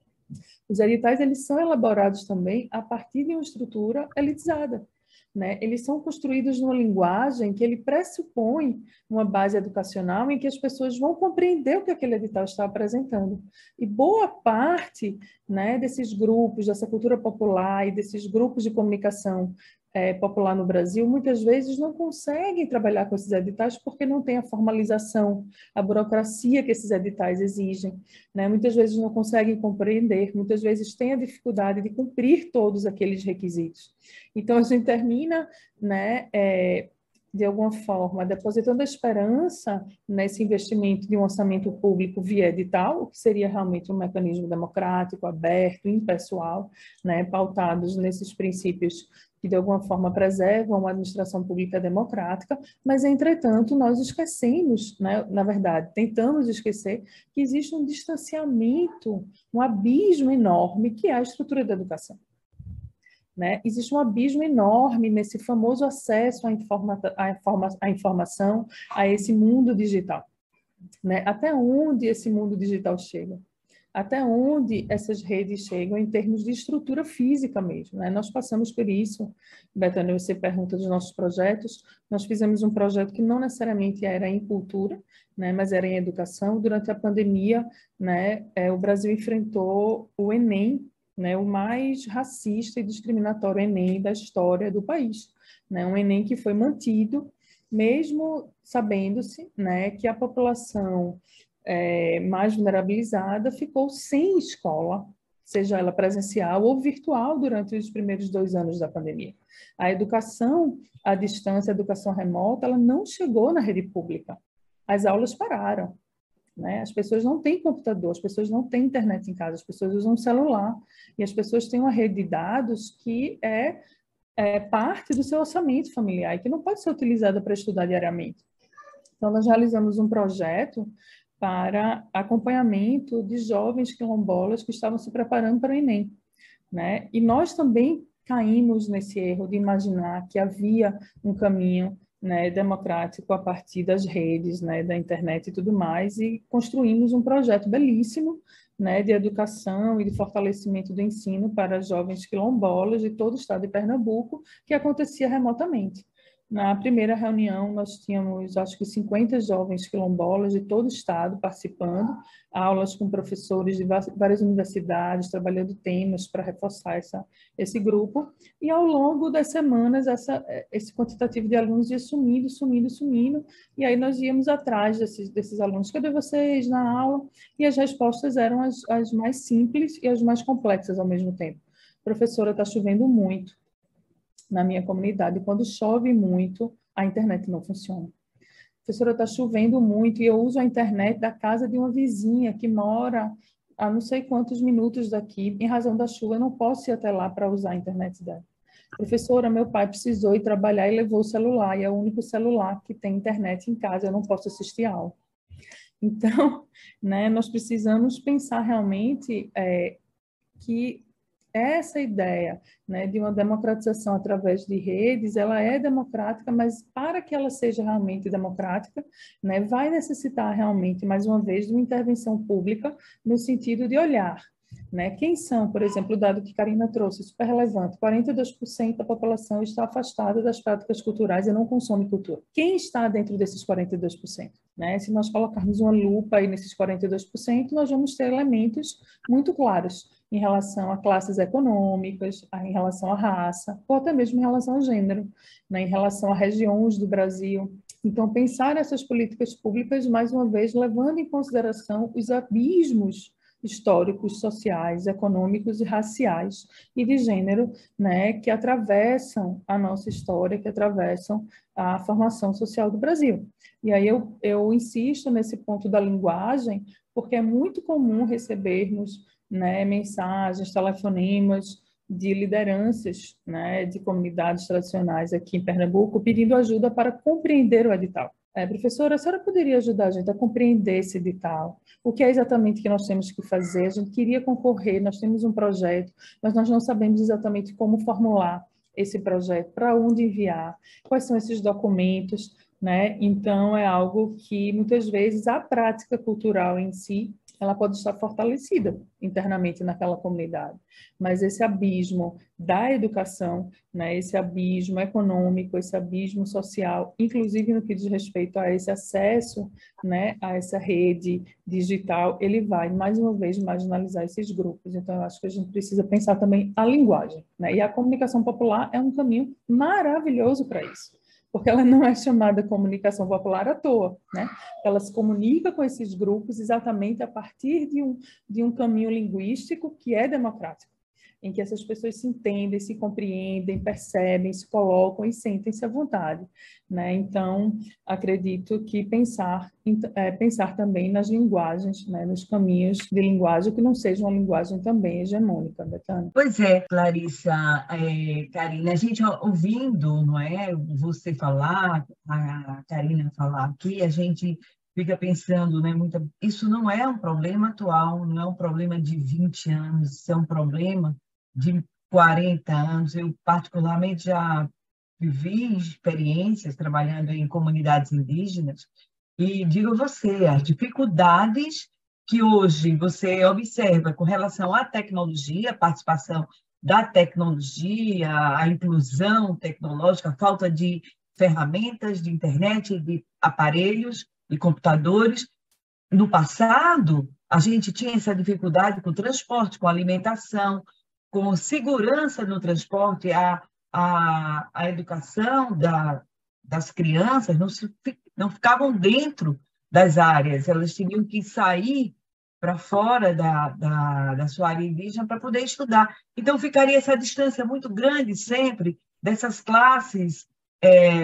Os editais, eles são elaborados também a partir de uma estrutura elitizada, né? Eles são construídos numa linguagem que ele pressupõe uma base educacional em que as pessoas vão compreender o que aquele edital está apresentando. E boa parte, né, desses grupos, dessa cultura popular e desses grupos de comunicação É, popular no Brasil, muitas vezes não conseguem trabalhar com esses editais porque não tem a formalização, a burocracia que esses editais exigem, né? Muitas vezes não conseguem compreender, muitas vezes têm a dificuldade de cumprir todos aqueles requisitos. Então, a gente termina, né, é, de alguma forma, depositando a esperança nesse investimento de um orçamento público via edital, o que seria realmente um mecanismo democrático, aberto, impessoal, né, pautados nesses princípios que, de alguma forma, preservam uma administração pública democrática, mas, entretanto, nós esquecemos, né, na verdade, tentamos esquecer que existe um distanciamento, um abismo enorme que é a estrutura da educação. Né? Existe um abismo enorme nesse famoso acesso à, informa à, informa à informação, a esse mundo digital. Né? Até onde esse mundo digital chega? Até onde essas redes chegam em termos de estrutura física mesmo, né? Nós passamos por isso, Betânia, você pergunta dos nossos projetos, nós fizemos um projeto que não necessariamente era em cultura, né, mas era em educação. Durante a pandemia, né, é, o Brasil enfrentou o Enem, né, o mais racista e discriminatório Enem da história do país, né? Um Enem que foi mantido, mesmo sabendo-se, né, que a população É, mais vulnerabilizada ficou sem escola, seja ela presencial ou virtual, durante os primeiros dois anos da pandemia. A educação à distância, a educação remota, ela não chegou na rede pública. As aulas pararam, né? As pessoas não têm computador, as pessoas não têm internet em casa, as pessoas usam celular, e as pessoas têm uma rede de dados que é, é parte do seu orçamento familiar e que não pode ser utilizada para estudar diariamente. Então, nós realizamos um projeto para acompanhamento de jovens quilombolas que estavam se preparando para o Enem, né? E nós também caímos nesse erro de imaginar que havia um caminho, né, democrático a partir das redes, né, da internet e tudo mais, e construímos um projeto belíssimo, né, de educação e de fortalecimento do ensino para jovens quilombolas de todo o estado de Pernambuco, que acontecia remotamente. Na primeira reunião, nós tínhamos, acho que, cinquenta jovens quilombolas de todo o estado participando, aulas com professores de várias universidades, trabalhando temas para reforçar essa, esse grupo. E, ao longo das semanas, essa, esse quantitativo de alunos ia sumindo, sumindo, sumindo. E aí nós íamos atrás desses, desses alunos. Cadê vocês na aula? E as respostas eram as, as mais simples e as mais complexas ao mesmo tempo. Professora, está chovendo muito na minha comunidade. Quando chove muito, a internet não funciona. Professora, está chovendo muito e eu uso a internet da casa de uma vizinha que mora a não sei quantos minutos daqui. Em razão da chuva, eu não posso ir até lá para usar a internet dela. Professora, meu pai precisou ir trabalhar e levou o celular, e é o único celular que tem internet em casa, eu não posso assistir a aula. Então, né, nós precisamos pensar realmente é, que essa ideia, né, de uma democratização através de redes, ela é democrática, mas para que ela seja realmente democrática, né, vai necessitar realmente, mais uma vez, de uma intervenção pública no sentido de olhar, né, quem são, por exemplo, o dado que Karina trouxe, super relevante, quarenta e dois por cento da população está afastada das práticas culturais e não consome cultura. Quem está dentro desses quarenta e dois por cento? Né? Se nós colocarmos uma lupa aí nesses quarenta e dois por cento, nós vamos ter elementos muito claros em relação a classes econômicas, em relação à raça, ou até mesmo em relação ao gênero, né? Em relação a regiões do Brasil. Então, pensar essas políticas públicas, mais uma vez, levando em consideração os abismos históricos, sociais, econômicos e raciais e de gênero, né, que atravessam a nossa história, que atravessam a formação social do Brasil. E aí eu, eu insisto nesse ponto da linguagem, porque é muito comum recebermos, né, mensagens, telefonemas de lideranças, né, de comunidades tradicionais aqui em Pernambuco pedindo ajuda para compreender o edital. É, professora, a senhora poderia ajudar a gente a compreender esse edital? O que é exatamente que nós temos que fazer? A gente queria concorrer, nós temos um projeto, mas nós não sabemos exatamente como formular esse projeto, para onde enviar, quais são esses documentos, né? Então, é algo que, muitas vezes, a prática cultural em si, ela pode estar fortalecida internamente naquela comunidade, mas esse abismo da educação, né, esse abismo econômico, esse abismo social, inclusive no que diz respeito a esse acesso, né, a essa rede digital, ele vai, mais uma vez, marginalizar esses grupos. Então, eu acho que a gente precisa pensar também a linguagem, né? E a comunicação popular é um caminho maravilhoso para isso, porque ela não é chamada comunicação popular à toa, né? Ela se comunica com esses grupos exatamente a partir de um, de um caminho linguístico que é democrático, em que essas pessoas se entendem, se compreendem, percebem, se colocam e sentem-se à vontade, né? Então, acredito que pensar, é, pensar também nas linguagens, né? Nos caminhos de linguagem que não seja uma linguagem também hegemônica, Betânia.
Pois é, Clarissa, é, Karina, a gente ouvindo, não é, você falar, a Karina falar aqui, a gente fica pensando, né, muita, isso não é um problema atual, não é um problema de vinte anos, isso é um problema de quarenta anos. Eu, particularmente, já vivi experiências trabalhando em comunidades indígenas e digo a você, as dificuldades que hoje você observa com relação à tecnologia, a participação da tecnologia, a inclusão tecnológica, a falta de ferramentas, de internet, de aparelhos e computadores. No passado, a gente tinha essa dificuldade com o transporte, com a alimentação, com segurança no transporte, a, a, a educação da, das crianças não, se, não ficavam dentro das áreas, elas tinham que sair para fora da, da, da sua área indígena para poder estudar. Então, ficaria essa distância muito grande sempre dessas classes é,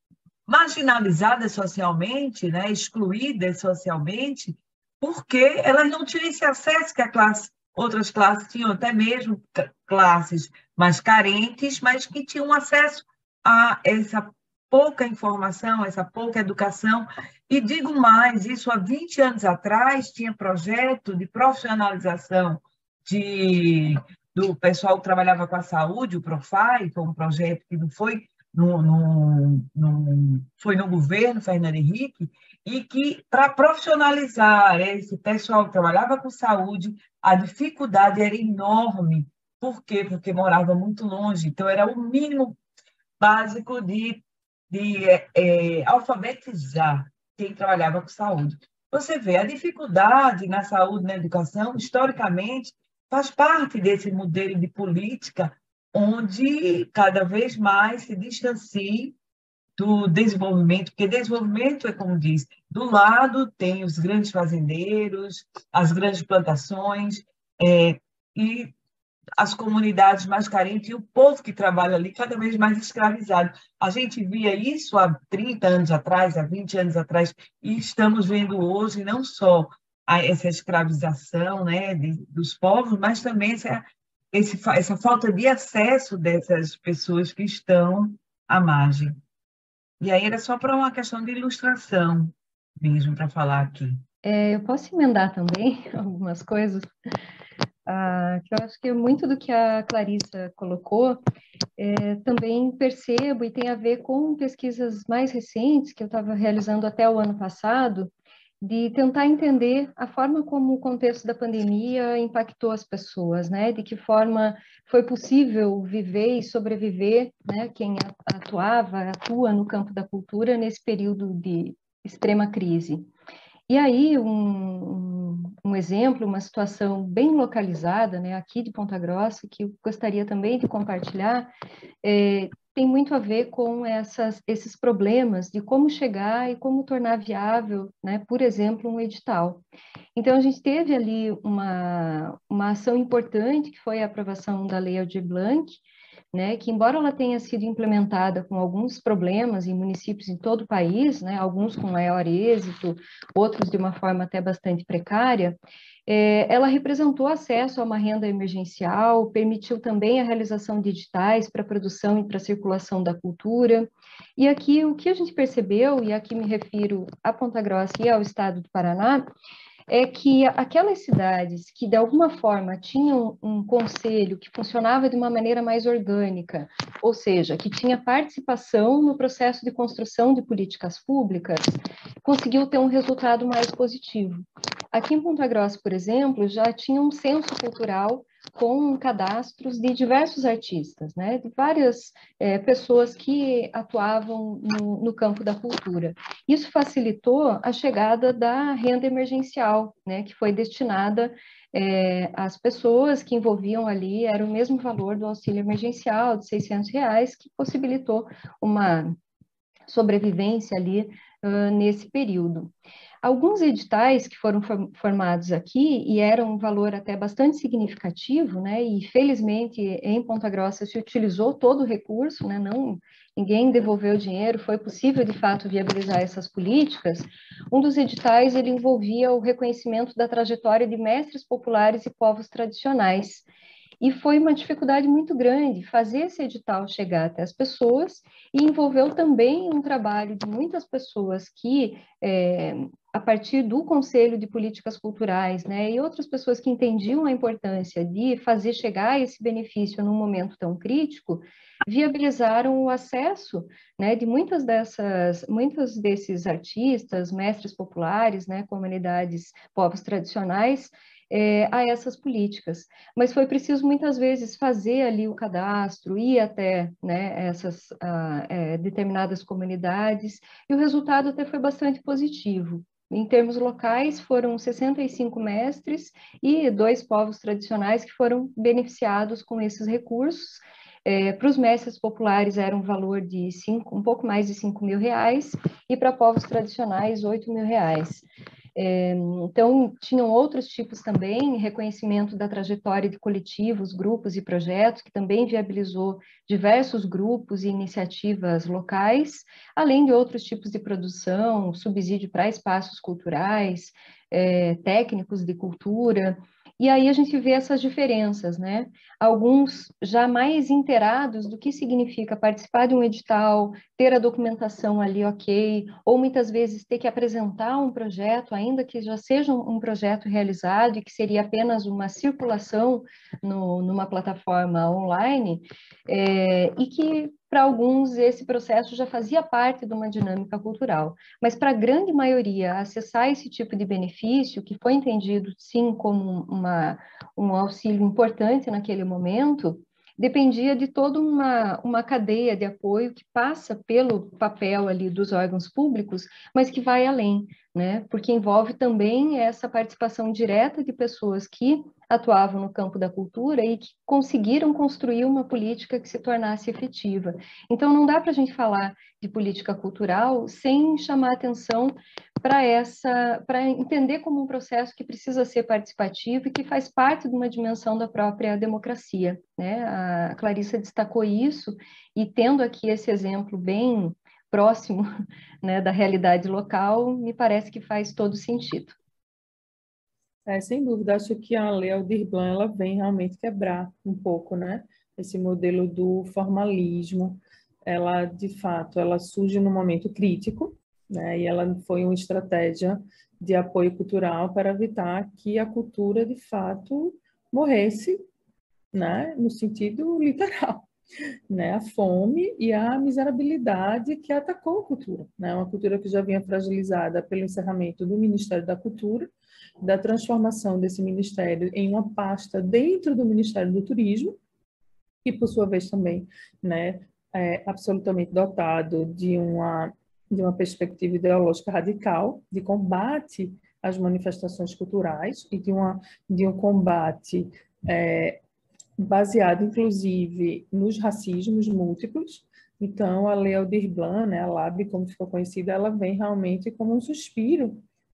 marginalizadas socialmente, né, excluídas socialmente, porque elas não tinham esse acesso que a classe, outras classes tinham, até mesmo classes mais carentes, mas que tinham acesso a essa pouca informação, essa pouca educação. E digo mais, isso há vinte anos atrás tinha projeto de profissionalização de, do pessoal que trabalhava com a saúde, o Profai, foi um projeto que não foi no, no, no, foi no governo Fernando Henrique, e que, para profissionalizar esse pessoal que trabalhava com saúde, a dificuldade era enorme. Por quê? Porque morava muito longe. Então, era o mínimo básico de, de é, é, alfabetizar quem trabalhava com saúde. Você vê, a dificuldade na saúde, na educação, historicamente, faz parte desse modelo de política onde cada vez mais se distancie do desenvolvimento, porque desenvolvimento é como diz, do lado tem os grandes fazendeiros, as grandes plantações, é, e as comunidades mais carentes e o povo que trabalha ali cada vez mais escravizado. A gente via isso há trinta anos atrás, há vinte anos atrás, e estamos vendo hoje não só a, essa escravização, né, de, dos povos, mas também essa, esse, essa falta de acesso dessas pessoas que estão à margem. E aí era só para uma questão de ilustração mesmo, para falar aqui.
É, eu posso emendar também algumas coisas? Ah, que eu acho que muito do que a Clarissa colocou é, também percebo e tem a ver com pesquisas mais recentes que eu estava realizando até o ano passado, de tentar entender a forma como o contexto da pandemia impactou as pessoas, né? De que forma foi possível viver e sobreviver, né? Quem atuava, atua no campo da cultura nesse período de extrema crise. E aí, um, um, um exemplo, uma situação bem localizada, né, aqui de Ponta Grossa, que eu gostaria também de compartilhar, é, tem muito a ver com essas, esses problemas de como chegar e como tornar viável, né, por exemplo, um edital. Então, a gente teve ali uma, uma ação importante, que foi a aprovação da Lei Aldir Blanc, né, que embora ela tenha sido implementada com alguns problemas em municípios em todo o país, né, alguns com maior êxito, outros de uma forma até bastante precária, é, ela representou acesso a uma renda emergencial, permitiu também a realização de editais para a produção e para a circulação da cultura. E aqui o que a gente percebeu, e aqui me refiro a Ponta Grossa e ao estado do Paraná, é que aquelas cidades que, de alguma forma, tinham um conselho que funcionava de uma maneira mais orgânica, ou seja, que tinha participação no processo de construção de políticas públicas, conseguiu ter um resultado mais positivo. Aqui em Ponta Grossa, por exemplo, já tinha um censo cultural com cadastros de diversos artistas, né, de várias é, pessoas que atuavam no, no campo da cultura. Isso facilitou a chegada da renda emergencial, né, que foi destinada é, às pessoas que envolviam ali, era o mesmo valor do auxílio emergencial, de seiscentos reais, que possibilitou uma sobrevivência ali uh, nesse período. Alguns editais que foram formados aqui, e eram um valor até bastante significativo, né, e felizmente em Ponta Grossa se utilizou todo o recurso, né, não, ninguém devolveu o dinheiro, foi possível de fato viabilizar essas políticas. Um dos editais ele envolvia o reconhecimento da trajetória de mestres populares e povos tradicionais. E foi uma dificuldade muito grande fazer esse edital chegar até as pessoas, e envolveu também um trabalho de muitas pessoas que, é, a partir do Conselho de Políticas Culturais, né, e outras pessoas que entendiam a importância de fazer chegar esse benefício num momento tão crítico, viabilizaram o acesso, né, de muitas dessas, muitos desses artistas, mestres populares, né, comunidades, povos tradicionais, É, a essas políticas. Mas foi preciso, muitas vezes, fazer ali o cadastro, ir até, né, essas ah, é, determinadas comunidades, e o resultado até foi bastante positivo. Em termos locais, foram sessenta e cinco mestres e dois povos tradicionais que foram beneficiados com esses recursos. É, para os mestres populares era um valor de cinco, um pouco mais de cinco mil reais, e para povos tradicionais, oito mil reais. É, então, tinham outros tipos também, reconhecimento da trajetória de coletivos, grupos e projetos, que também viabilizou diversos grupos e iniciativas locais, além de outros tipos de produção, subsídio para espaços culturais, é, técnicos de cultura. E aí a gente vê essas diferenças, né? Alguns já mais inteirados do que significa participar de um edital, ter a documentação ali ok, ou muitas vezes ter que apresentar um projeto, ainda que já seja um projeto realizado e que seria apenas uma circulação no, numa plataforma online, é, e que para alguns esse processo já fazia parte de uma dinâmica cultural. Mas para a grande maioria, acessar esse tipo de benefício, que foi entendido sim como uma, um auxílio importante naquele momento, dependia de toda uma, uma cadeia de apoio que passa pelo papel ali dos órgãos públicos, mas que vai além, né? Porque envolve também essa participação direta de pessoas que atuavam no campo da cultura e que conseguiram construir uma política que se tornasse efetiva. Então, não dá para a gente falar de política cultural sem chamar atenção para essa, para entender como um processo que precisa ser participativo e que faz parte de uma dimensão da própria democracia, né? A Clarissa destacou isso, e tendo aqui esse exemplo bem próximo, né, da realidade local, me parece que faz todo sentido.
É, sem dúvida, acho que a Lei Aldir Blanc ela vem realmente quebrar um pouco, né, esse modelo do formalismo. Ela, de fato, ela surge num momento crítico, né, e ela foi uma estratégia de apoio cultural para evitar que a cultura, de fato, morresse, né, no sentido literal, né, a fome e a miserabilidade que atacou a cultura, né, uma cultura que já vinha fragilizada pelo encerramento do Ministério da Cultura, da transformação desse ministério em uma pasta dentro do Ministério do Turismo, que por sua vez também, né, é absolutamente dotado de uma de uma perspectiva ideológica radical de combate às manifestações culturais e de uma de um combate é, baseado, inclusive, nos racismos múltiplos. Então, a Lei Aldir Blanc, né, a L A B, como ficou conhecida, ela vem realmente como um suspiro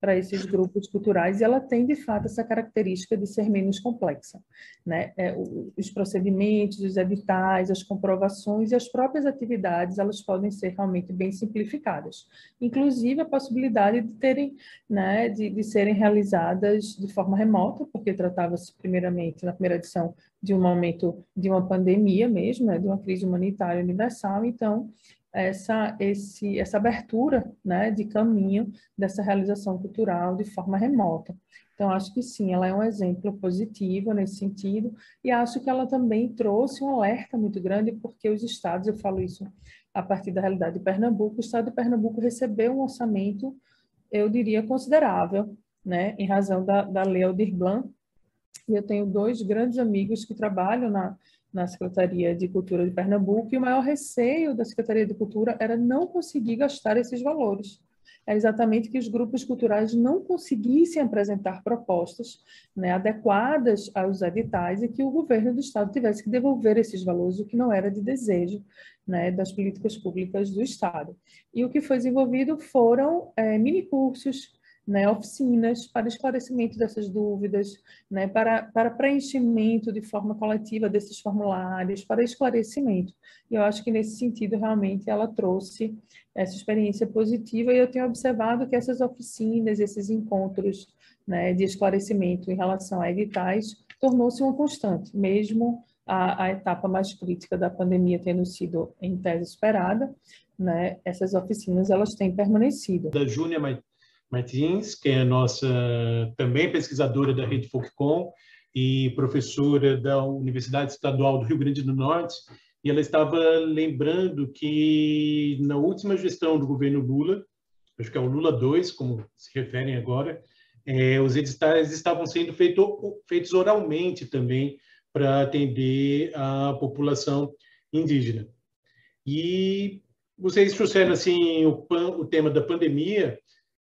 para esses grupos culturais, e ela tem, de fato, essa característica de ser menos complexa, né? É, os procedimentos, os editais, as comprovações e as próprias atividades, elas podem ser realmente bem simplificadas. Inclusive, a possibilidade de terem, né, de, de serem realizadas de forma remota, porque tratava-se, primeiramente, na primeira edição, de um momento de uma pandemia mesmo, né, de uma crise humanitária universal, então, essa, esse, essa abertura, né, de caminho dessa realização cultural de forma remota. Então, acho que sim, ela é um exemplo positivo nesse sentido, e acho que ela também trouxe um alerta muito grande, porque os estados, eu falo isso a partir da realidade de Pernambuco, o estado de Pernambuco recebeu um orçamento, eu diria, considerável, né, em razão da, da Lei Aldir Blanc, e eu tenho dois grandes amigos que trabalham na na Secretaria de Cultura de Pernambuco, e o maior receio da Secretaria de Cultura era não conseguir gastar esses valores. Era exatamente que os grupos culturais não conseguissem apresentar propostas, né, adequadas aos editais, e que o governo do Estado tivesse que devolver esses valores, o que não era de desejo, né, das políticas públicas do Estado. E o que foi desenvolvido foram é, minicursos, né, oficinas para esclarecimento dessas dúvidas, né, para, para preenchimento de forma coletiva desses formulários, para esclarecimento. E eu acho que, nesse sentido, realmente, ela trouxe essa experiência positiva, e eu tenho observado que essas oficinas, esses encontros, né, de esclarecimento em relação a editais, tornou-se uma constante, mesmo a, a etapa mais crítica da pandemia tendo sido, em tese, esperada, né, essas oficinas elas têm permanecido.
Da Júnia Martins, que é a nossa também pesquisadora da Rede Folkcom e professora da Universidade Estadual do Rio Grande do Norte, e ela estava lembrando que na última gestão do governo Lula, acho que é o Lula dois, como se referem agora, é, os editais estavam sendo feito, feitos oralmente também para atender a população indígena. E vocês trouxeram assim, o, o tema da pandemia,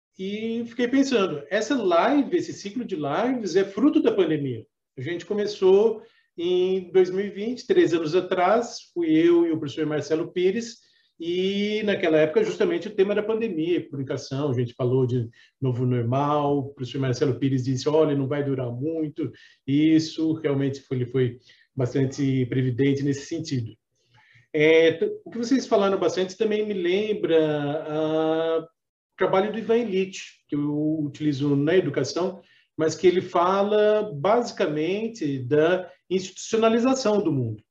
e fiquei pensando, essa live, esse ciclo de lives é fruto da pandemia. A gente começou em dois mil e vinte, três anos atrás, fui eu e o professor Marcelo Pires, e naquela época justamente o tema era pandemia, comunicação, a gente falou de novo normal, o professor Marcelo Pires disse, olha, não vai durar muito, isso realmente foi, ele foi bastante previdente nesse sentido. É, o que vocês falaram bastante também me lembra a trabalho do Ivan Illich, que eu utilizo na educação, mas que ele fala basicamente da institucionalização do mundo.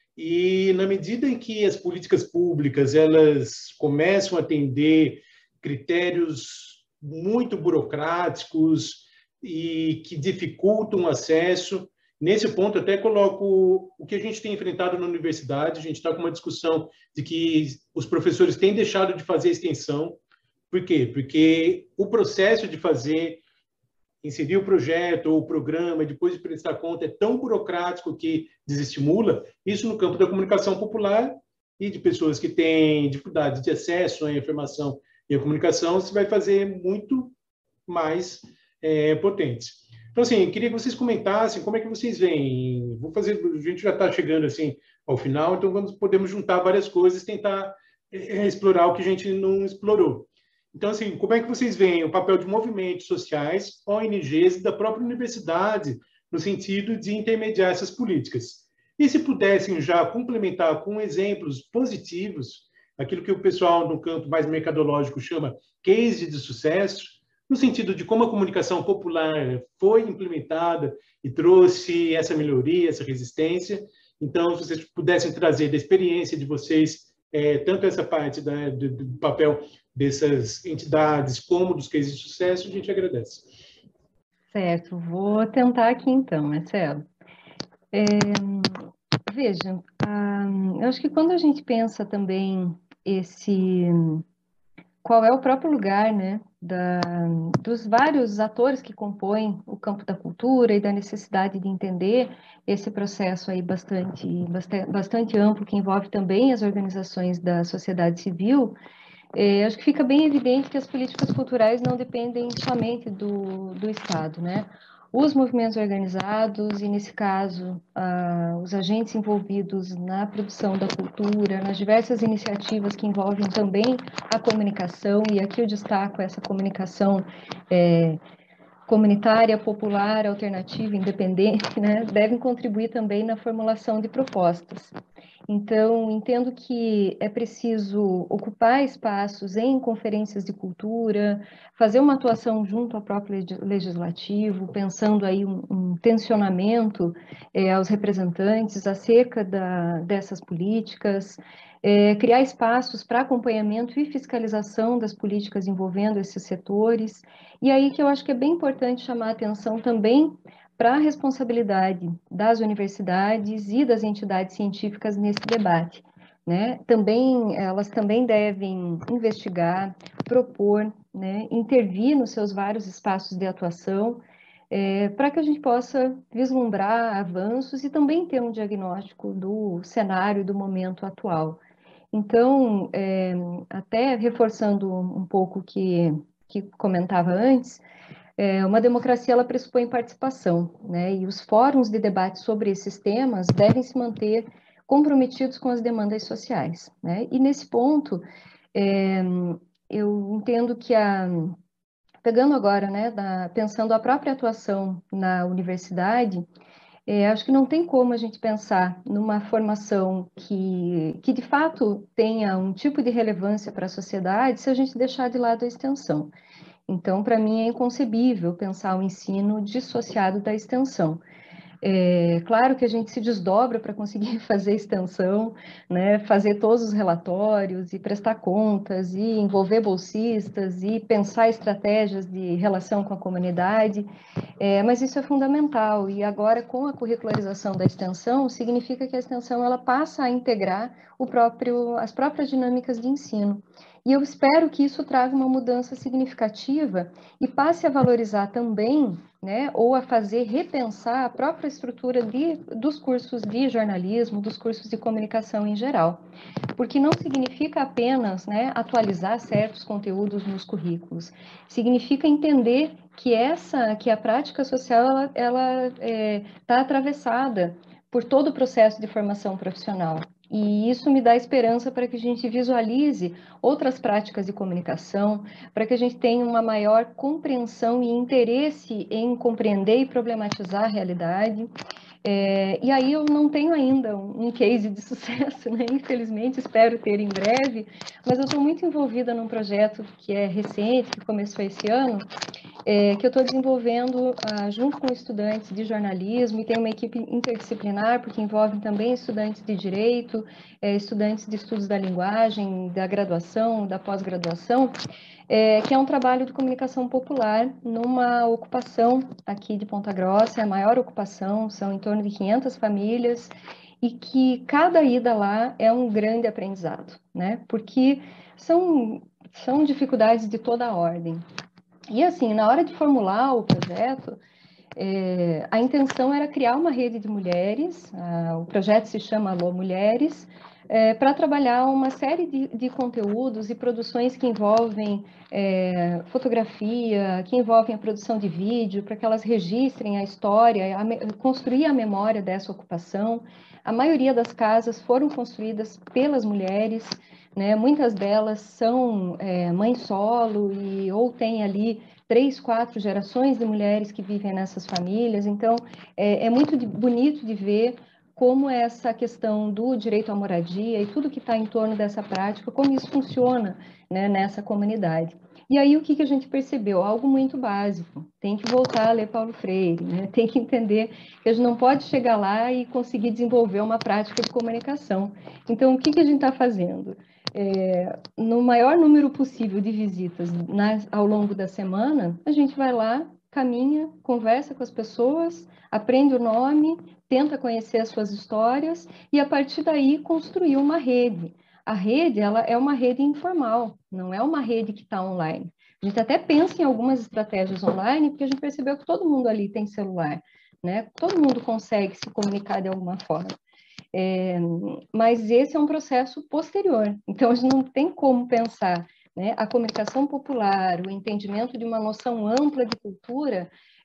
E na medida em que as políticas públicas elas começam a atender critérios muito burocráticos e que dificultam o acesso, nesse ponto até coloco o que a gente tem enfrentado na universidade, a gente está com uma discussão de que os professores têm deixado de fazer extensão. Por quê? Porque o processo de fazer, inserir o projeto ou o programa, depois de prestar conta, é tão burocrático que desestimula. Isso no campo da comunicação popular e de pessoas que têm dificuldade de acesso à informação e à comunicação, você vai fazer muito mais é, potente. Então, assim, eu queria que vocês comentassem como é que vocês veem. Vou fazer, a gente já está chegando assim ao final, então vamos, podemos juntar várias coisas, tentar é, explorar o que a gente não explorou. Então, assim, como é que vocês veem o papel de movimentos sociais, O N Gs e da própria universidade no sentido de intermediar essas políticas? E se pudessem já complementar com exemplos positivos, aquilo que o pessoal no campo mais mercadológico chama case de sucesso, no sentido de como a comunicação popular foi implementada e trouxe essa melhoria, essa resistência. Então, se vocês pudessem trazer da experiência de vocês, é, tanto essa parte da, do, do papel dessas entidades como dos cases de sucesso, a gente agradece.
Certo, vou tentar aqui então, Marcelo. É, veja, ah, eu acho que quando a gente pensa também esse... qual é o próprio lugar, né, da, dos vários atores que compõem o campo da cultura e da necessidade de entender esse processo aí bastante, bastante, bastante amplo, que envolve também as organizações da sociedade civil, é, acho que fica bem evidente que as políticas culturais não dependem somente do, do Estado, né? os movimentos organizados, e nesse caso, ah, os agentes envolvidos na produção da cultura, nas diversas iniciativas que envolvem também a comunicação, e aqui eu destaco essa comunicação é, comunitária, popular, alternativa, independente, né, devem contribuir também na formulação de propostas. Então, entendo que é preciso ocupar espaços em conferências de cultura, fazer uma atuação junto ao próprio legislativo, pensando aí um, um tensionamento é, aos representantes acerca da, dessas políticas, é, criar espaços para acompanhamento e fiscalização das políticas envolvendo esses setores. E aí que eu acho que é bem importante chamar a atenção também para a responsabilidade das universidades e das entidades científicas nesse debate, né? Também, elas também devem investigar, propor, né, intervir nos seus vários espaços de atuação, é, para que a gente possa vislumbrar avanços e também ter um diagnóstico do cenário, do momento atual. Então, é, até reforçando um pouco o que, que comentava antes, É, uma democracia, ela pressupõe participação, né? E os fóruns de debate sobre esses temas devem se manter comprometidos com as demandas sociais, né? E nesse ponto, é, eu entendo que a... Pegando agora, né, da, pensando a própria atuação na universidade, é, acho que não tem como a gente pensar numa formação que, que de fato tenha um tipo de relevância para a sociedade se a gente deixar de lado a extensão. Então, para mim, é inconcebível pensar o ensino dissociado da extensão. É claro que a gente se desdobra para conseguir fazer extensão, né, fazer todos os relatórios e prestar contas e envolver bolsistas e pensar estratégias de relação com a comunidade, é, mas isso é fundamental. E agora, com a curricularização da extensão, significa que a extensão ela passa a integrar o próprio, as próprias dinâmicas de ensino. E eu espero que isso traga uma mudança significativa e passe a valorizar também, né, ou a fazer repensar a própria estrutura de, dos cursos de jornalismo, dos cursos de comunicação em geral. Porque não significa apenas, né, atualizar certos conteúdos nos currículos, significa entender que essa, que a prática social, ela, ela é, tá atravessada por todo o processo de formação profissional. E isso me dá esperança para que a gente visualize outras práticas de comunicação, para que a gente tenha uma maior compreensão e interesse em compreender e problematizar a realidade. É, e aí eu não tenho ainda um case de sucesso, né? Infelizmente, espero ter em breve, mas eu estou muito envolvida num projeto que é recente, que começou esse ano, é, que eu estou desenvolvendo ah, junto com estudantes de jornalismo, e tem uma equipe interdisciplinar, porque envolve também estudantes de direito, é, estudantes de estudos da linguagem, da graduação, da pós-graduação, é, que é um trabalho de comunicação popular numa ocupação aqui de Ponta Grossa, é a maior ocupação, são em torno de quinhentas famílias, e que cada ida lá é um grande aprendizado, né? Porque são, são dificuldades de toda a ordem. E assim, na hora de formular o projeto, é, a intenção era criar uma rede de mulheres, a, o projeto se chama Alô Mulheres, é, para trabalhar uma série de, de conteúdos e produções que envolvem é, fotografia, que envolvem a produção de vídeo, para que elas registrem a história, a, construir a memória dessa ocupação. A maioria das casas foram construídas pelas mulheres, né? Muitas delas são é, mães solo e, ou têm ali três, quatro gerações de mulheres que vivem nessas famílias. Então, é, é muito de, bonito de ver como essa questão do direito à moradia e tudo que está em torno dessa prática, como isso funciona, né, nessa comunidade. E aí, o que, que a gente percebeu? Algo muito básico. Tem que voltar a ler Paulo Freire, né? Tem que entender que a gente não pode chegar lá e conseguir desenvolver uma prática de comunicação. Então, o que, que a gente está fazendo? É, no maior número possível de visitas na, ao longo da semana, a gente vai lá, caminha, conversa com as pessoas, aprende o nome, tenta conhecer as suas histórias e, a partir daí, construir uma rede. A rede, ela é uma rede informal, não é uma rede que está online. A gente até pensa em algumas estratégias online, porque a gente percebeu que todo mundo ali tem celular, né? Todo mundo consegue se comunicar de alguma forma. É, mas esse é um processo posterior, então a gente não tem como pensar, né, a comunicação popular, o entendimento de uma noção ampla de cultura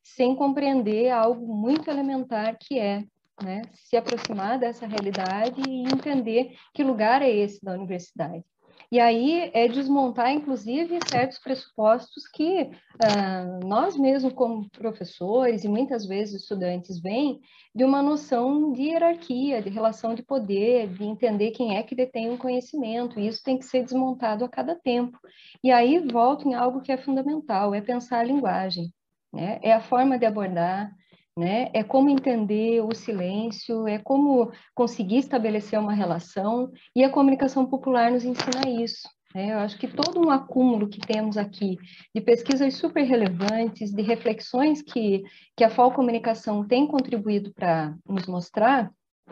sem compreender algo muito elementar que é, né, se aproximar dessa realidade e entender que lugar é esse da universidade. E aí é desmontar, inclusive, certos pressupostos que ah, nós mesmos, como professores, e muitas vezes estudantes, vêm de uma noção de hierarquia, de relação de poder, de entender quem é que detém o conhecimento, e isso tem que ser desmontado a cada tempo. E aí volto em algo que é fundamental, é pensar a linguagem, né? É a forma de abordar, né? É como entender o silêncio, é como conseguir estabelecer uma relação, e a comunicação popular nos ensina isso, né? Eu acho que todo um acúmulo que temos aqui de pesquisas super relevantes, de reflexões que, que a F A O Comunicação tem contribuído para nos mostrar,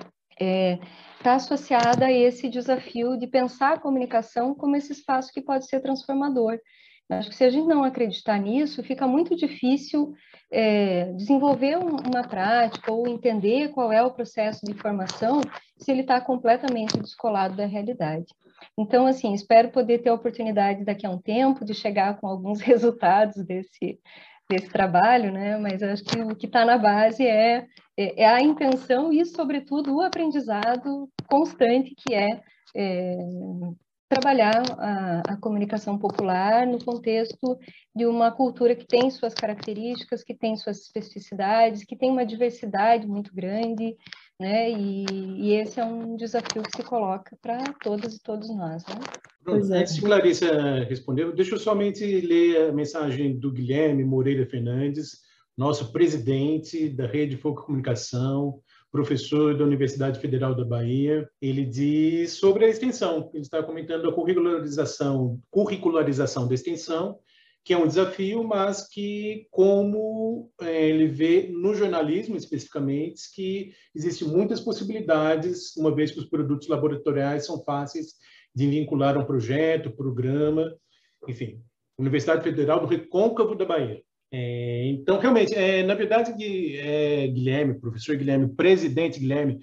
está é, associada a esse desafio de pensar a comunicação como esse espaço que pode ser transformador. Eu acho que se a gente não acreditar nisso, fica muito difícil é, desenvolver um, uma prática ou entender qual é o processo de formação se ele está completamente descolado da realidade. Então, assim, espero poder ter a oportunidade daqui a um tempo de chegar com alguns resultados desse, desse trabalho, né? Mas eu acho que o que está na base é, é, é a intenção e, sobretudo, o aprendizado constante que é, é trabalhar a, a comunicação popular no contexto de uma cultura que tem suas características, que tem suas especificidades, que tem uma diversidade muito grande, né? E, e esse é um desafio que se coloca para todas e todos nós, né?
Pronto, antes de Clarissa responder, deixa eu somente ler a mensagem do Guilherme Moreira Fernandes, nosso presidente da Rede Foco Comunicação, professor da Universidade Federal da Bahia. Ele diz sobre a extensão, ele está comentando a curricularização, curricularização da extensão, que é um desafio, mas que, como é, ele vê no jornalismo, especificamente, que existem muitas possibilidades, uma vez que os produtos laboratoriais são fáceis de vincular a um projeto, programa, enfim. Universidade Federal do Recôncavo da Bahia. É, então, realmente, é, na verdade, é, Guilherme, professor Guilherme, presidente Guilherme,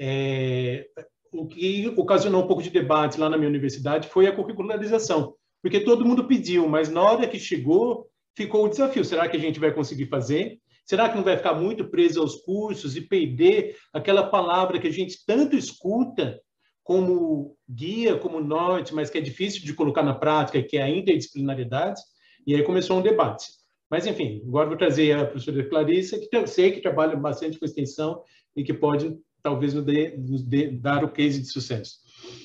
é, o que ocasionou um pouco de debate lá na minha universidade foi a curricularização, porque todo mundo pediu, mas na hora que chegou, ficou o desafio. Será que a gente vai conseguir fazer? Será que não vai ficar muito preso aos cursos e perder aquela palavra que a gente tanto escuta como guia, como norte, mas que é difícil de colocar na prática, que é a interdisciplinaridade? E aí começou um debate. Mas, enfim, agora vou trazer a professora Clarissa, que eu sei que trabalha bastante com extensão e que pode, talvez, nos, dê, nos dê, dar o case de sucesso.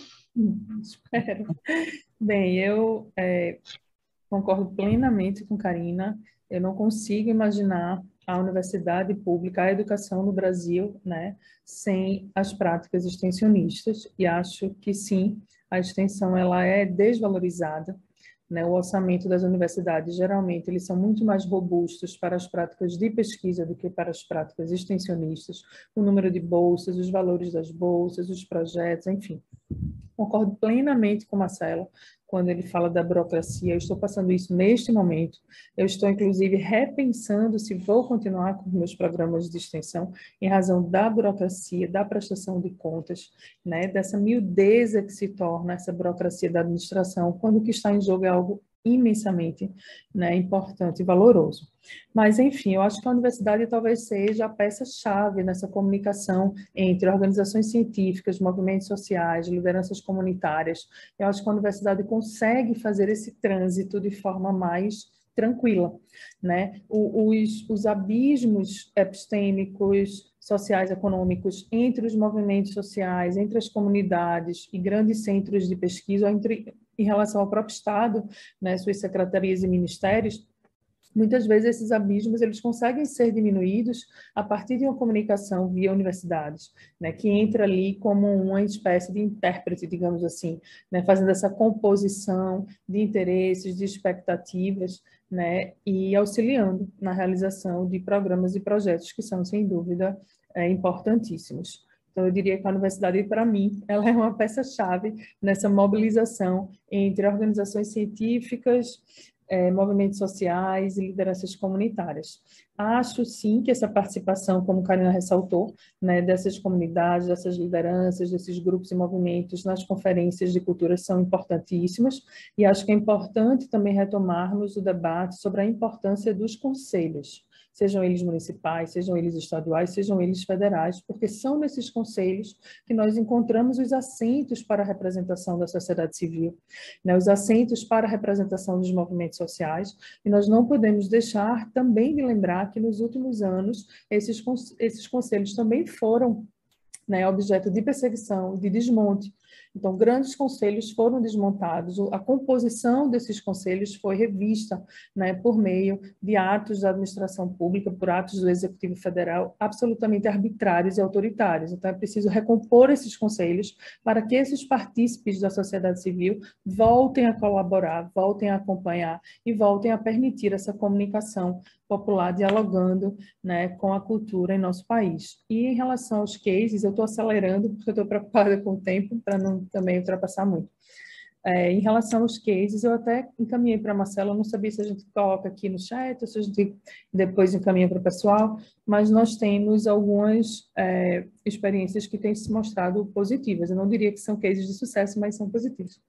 Espero. Bem, eu é, concordo plenamente com Karina. Eu não consigo imaginar a universidade pública, a educação no Brasil, né, sem as práticas extensionistas, e acho que, sim, a extensão ela é desvalorizada. Né, o orçamento das universidades, geralmente, eles são muito mais robustos para as práticas de pesquisa do que para as práticas extensionistas, o número de bolsas, os valores das bolsas, os projetos, enfim. Concordo plenamente com o Marcelo quando ele fala da burocracia. Eu estou passando isso neste momento. Eu estou, inclusive, repensando se vou continuar com meus programas de extensão em razão da burocracia, da prestação de contas, né, dessa miudeza que se torna essa burocracia da administração, quando o que está em jogo é algo imensamente, né, importante e valoroso. Mas, enfim, eu acho que a universidade talvez seja a peça-chave nessa comunicação entre organizações científicas, movimentos sociais, lideranças comunitárias. Eu acho que a universidade consegue fazer esse trânsito de forma mais tranquila, né? Os, os abismos epistêmicos, sociais, econômicos entre os movimentos sociais, entre as comunidades e grandes centros de pesquisa, entre, em relação ao próprio Estado, né, suas secretarias e ministérios, muitas vezes esses abismos eles conseguem ser diminuídos a partir de uma comunicação via universidades, né, que entra ali como uma espécie de intérprete, digamos assim, né, fazendo essa composição de interesses, de expectativas, né, e auxiliando na realização de programas e projetos que são, sem dúvida, é, importantíssimos. Então, eu diria que a universidade, para mim, ela é uma peça-chave nessa mobilização entre organizações científicas, é, movimentos sociais e lideranças comunitárias. Acho, sim, que essa participação, como a Karina ressaltou, né, dessas comunidades, dessas lideranças, desses grupos e movimentos nas conferências de cultura são importantíssimas, e acho que é importante também retomarmos o debate sobre a importância dos conselhos, sejam eles municipais, sejam eles estaduais, sejam eles federais, porque são nesses conselhos que nós encontramos os assentos para a representação da sociedade civil, né, os assentos para a representação dos movimentos sociais, e nós não podemos deixar também de lembrar que nos últimos anos esses, esses conselhos também foram, né, objeto de perseguição, de desmonte. Então, grandes conselhos foram desmontados, a composição desses conselhos foi revista, né, por meio de atos da administração pública, por atos do Executivo Federal, absolutamente arbitrários e autoritários. Então, é preciso recompor esses conselhos para que esses partícipes da sociedade civil voltem a colaborar, voltem a acompanhar e voltem a permitir essa comunicação popular dialogando, né, com a cultura em nosso país. E em relação aos cases, eu estou acelerando porque eu estou preocupada com o tempo para não também ultrapassar muito. É, em relação aos cases, eu até encaminhei para a Marcela, eu não sabia se a gente coloca aqui no chat ou se a gente depois encaminha para o pessoal, mas nós temos algumas é, experiências que têm se mostrado positivas. Eu não diria que são cases de sucesso, mas são positivos.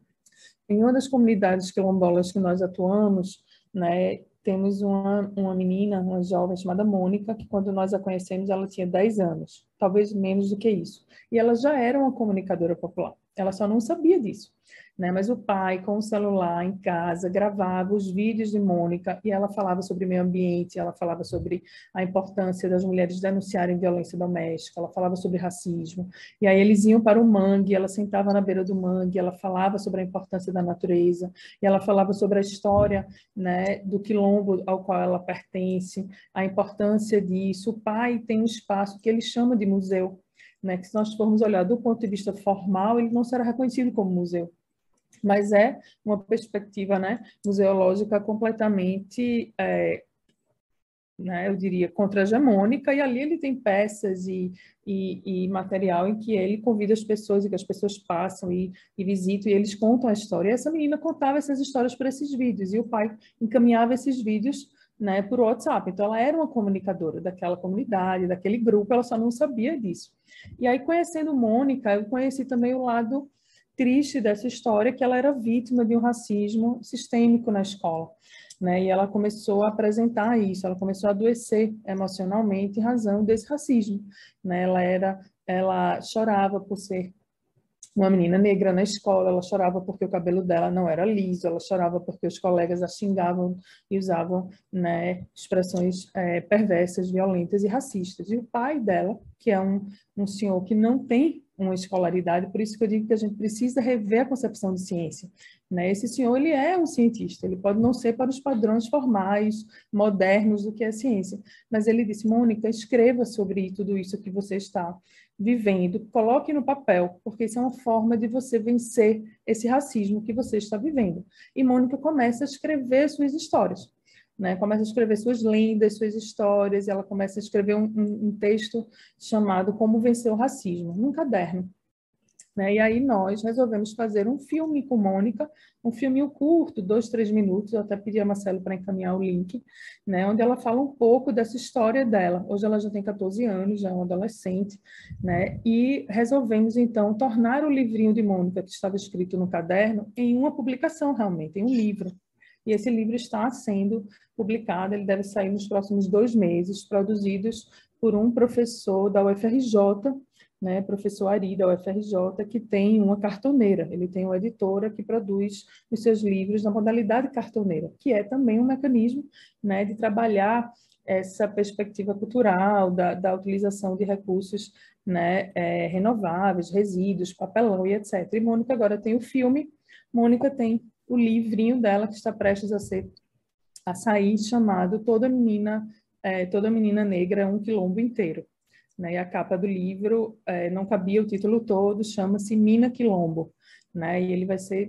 Em uma das comunidades quilombolas que nós atuamos, né, temos uma, uma menina, uma jovem chamada Mônica, que quando nós a conhecemos ela tinha dez anos, talvez menos do que isso. E ela já era uma comunicadora popular, ela só não sabia disso, né? Mas o pai, com o celular em casa, gravava os vídeos de Mônica e ela falava sobre meio ambiente, ela falava sobre a importância das mulheres denunciarem violência doméstica, ela falava sobre racismo. E aí eles iam para o mangue, ela sentava na beira do mangue, ela falava sobre a importância da natureza, e ela falava sobre a história, né, do quilombo ao qual ela pertence, a importância disso. O pai tem um espaço que ele chama de museu, né, que se nós formos olhar do ponto de vista formal, ele não será reconhecido como museu, mas é uma perspectiva, né, museológica completamente, é, né, eu diria, contra-hegemônica, e ali ele tem peças e, e, e material em que ele convida as pessoas e que as pessoas passam e, e visitam, e eles contam a história. E essa menina contava essas histórias por esses vídeos, e o pai encaminhava esses vídeos, né, por WhatsApp. Então, ela era uma comunicadora daquela comunidade, daquele grupo, ela só não sabia disso. E aí, conhecendo Mônica, eu conheci também o lado triste dessa história, que ela era vítima de um racismo sistêmico na escola, né? E ela começou a apresentar isso, ela começou a adoecer emocionalmente em razão desse racismo, né? Ela era, ela chorava por ser uma menina negra na escola, ela chorava porque o cabelo dela não era liso, ela chorava porque os colegas a xingavam e usavam, né, expressões é, perversas, violentas e racistas. E o pai dela, que é um, um senhor que não tem uma escolaridade, por isso que eu digo que a gente precisa rever a concepção de ciência, né? Esse senhor, ele é um cientista, ele pode não ser para os padrões formais, modernos do que é ciência, mas ele disse: Mônica, escreva sobre tudo isso que você está vivendo, coloque no papel, porque isso é uma forma de você vencer esse racismo que você está vivendo. E Mônica começa a escrever suas histórias, né? Começa a escrever suas lendas, suas histórias, e ela começa a escrever um, um, um texto chamado Como Vencer o Racismo, num caderno. Né? E aí nós resolvemos fazer um filme com Mônica, um filme curto, dois, três minutos, eu até pedi a Marcelo para encaminhar o link, né? Onde ela fala um pouco dessa história dela. Hoje ela já tem catorze anos, já é uma adolescente, né? E resolvemos, então, tornar o livrinho de Mônica, que estava escrito no caderno, em uma publicação realmente, em um livro. E esse livro está sendo publicado, ele deve sair nos próximos dois meses, produzidos por um professor da U F R J, né, professor Ari, da U F R J, que tem uma cartoneira, ele tem uma editora que produz os seus livros na modalidade cartoneira, que é também um mecanismo, né, de trabalhar essa perspectiva cultural, da, da utilização de recursos, né, é, renováveis, resíduos, papelão e etcétera. E Mônica agora tem o filme, Mônica tem o livrinho dela que está prestes a ser a sair, chamado Toda Menina, é, Toda Menina Negra é um Quilombo Inteiro. Né? E a capa do livro, é, não cabia o título todo, chama-se Mina Quilombo, né? E ele vai ser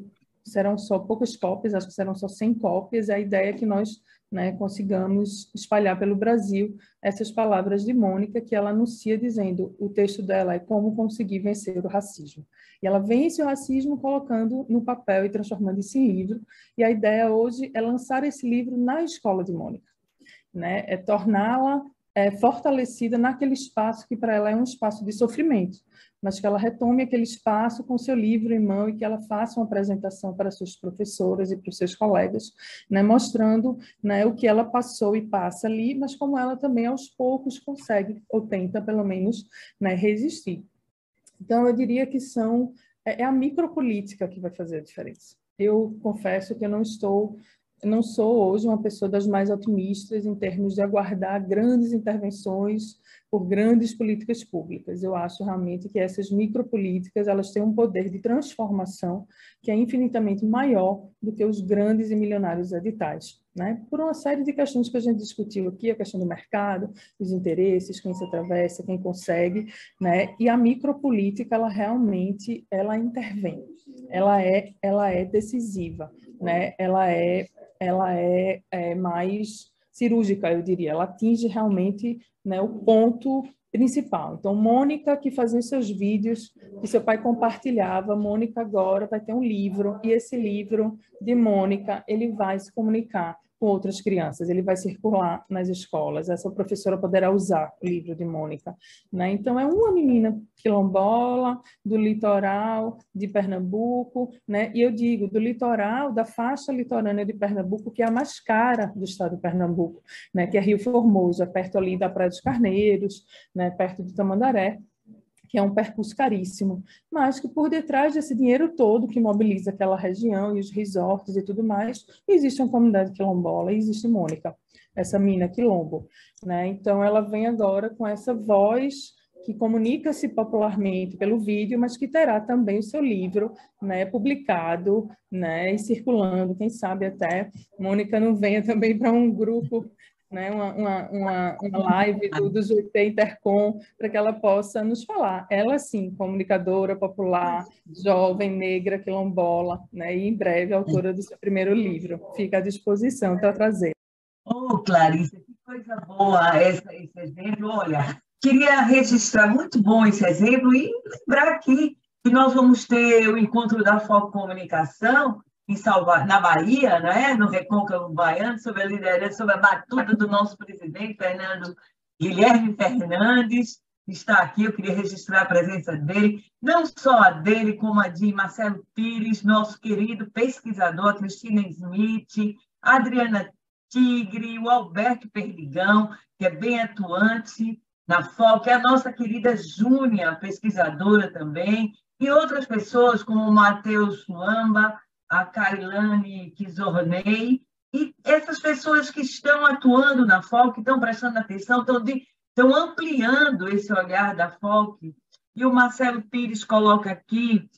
serão só poucas cópias, acho que serão só cem cópias, a ideia é que nós, né, consigamos espalhar pelo Brasil essas palavras de Mônica, que ela anuncia dizendo, o texto dela é Como Conseguir Vencer o Racismo. E ela vence o racismo colocando no papel e transformando isso em livro, e a ideia hoje é lançar esse livro na escola de Mônica, né, é torná-la é, fortalecida naquele espaço que para ela é um espaço de sofrimento, mas que ela retome aquele espaço com seu livro em mão e que ela faça uma apresentação para suas professoras e para os seus colegas, né, mostrando, né, o que ela passou e passa ali, mas como ela também aos poucos consegue, ou tenta pelo menos, né, resistir. Então, eu diria que são, é a micropolítica que vai fazer a diferença. Eu confesso que eu não estou... Eu não sou hoje uma pessoa das mais otimistas em termos de aguardar grandes intervenções por grandes políticas públicas. Eu acho realmente que essas micropolíticas elas têm um poder de transformação que é infinitamente maior do que os grandes e milionários editais, né? Por uma série de questões que a gente discutiu aqui, a questão do mercado, os interesses, quem se atravessa, quem consegue, né? E a micropolítica ela realmente ela intervém, ela é, ela é decisiva, né? Ela é ela é, é mais cirúrgica, eu diria. Ela atinge realmente, né, o ponto principal. Então, Mônica, que fazia seus vídeos, que seu pai compartilhava, Mônica agora vai ter um livro, e esse livro de Mônica, ele vai se comunicar com outras crianças, ele vai circular nas escolas, essa professora poderá usar o livro de Mônica, né? Então, é uma menina quilombola, do litoral de Pernambuco, né? E eu digo, do litoral, da faixa litorânea de Pernambuco, que é a mais cara do estado de Pernambuco, né? Que é Rio Formoso, é perto ali da Praia dos Carneiros, né? Perto de Tamandaré, que é um percurso caríssimo, mas que por detrás desse dinheiro todo que mobiliza aquela região e os resorts e tudo mais, existe uma comunidade quilombola e existe Mônica, essa mina quilombo, né? Então, ela vem agora com essa voz que comunica-se popularmente pelo vídeo, mas que terá também o seu livro, né, publicado, né, e circulando, quem sabe até Mônica não venha também para um grupo, né, uma, uma, uma, uma live do, do G P Intercom, para que ela possa nos falar. Ela, sim, comunicadora popular, jovem, negra, quilombola, né, e em breve autora do seu primeiro livro. Fica à disposição para trazer.
Oh, Clarice, que coisa boa essa, esse exemplo. Olha, queria registrar muito bom esse exemplo e lembrar aqui que nós vamos ter o encontro da Foco Comunicação em Salva... na Bahia, né? No Recôncavo Baiano, sob a liderança, sob a batuta do nosso presidente, Fernando Guilherme Fernandes, está aqui. Eu queria registrar a presença dele, não só a dele, como a de Marcelo Pires, nosso querido pesquisador, a Cristina Smith, a Adriana Tigre, o Alberto Perdigão, que é bem atuante na Foco, a nossa querida Júnia, pesquisadora também, e outras pessoas como o Matheus Suamba, a Kailane Kizornei, e essas pessoas que estão atuando na Foco, que estão prestando atenção, estão, de, estão ampliando esse olhar da Foco. E o Marcelo Pires coloca aqui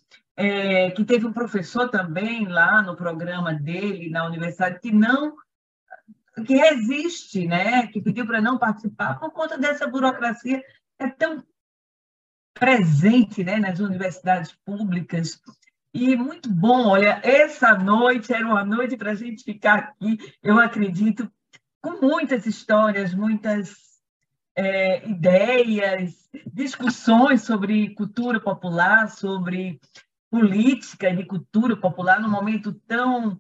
é, que teve um professor também lá no programa dele, na universidade, que não que resiste, né? Que pediu para não participar por conta dessa burocracia é tão presente, né, nas universidades públicas. E muito bom, olha, essa noite era uma noite para a gente ficar aqui, eu acredito, com muitas histórias, muitas é, ideias, discussões sobre cultura popular, sobre política de cultura popular, num momento tão...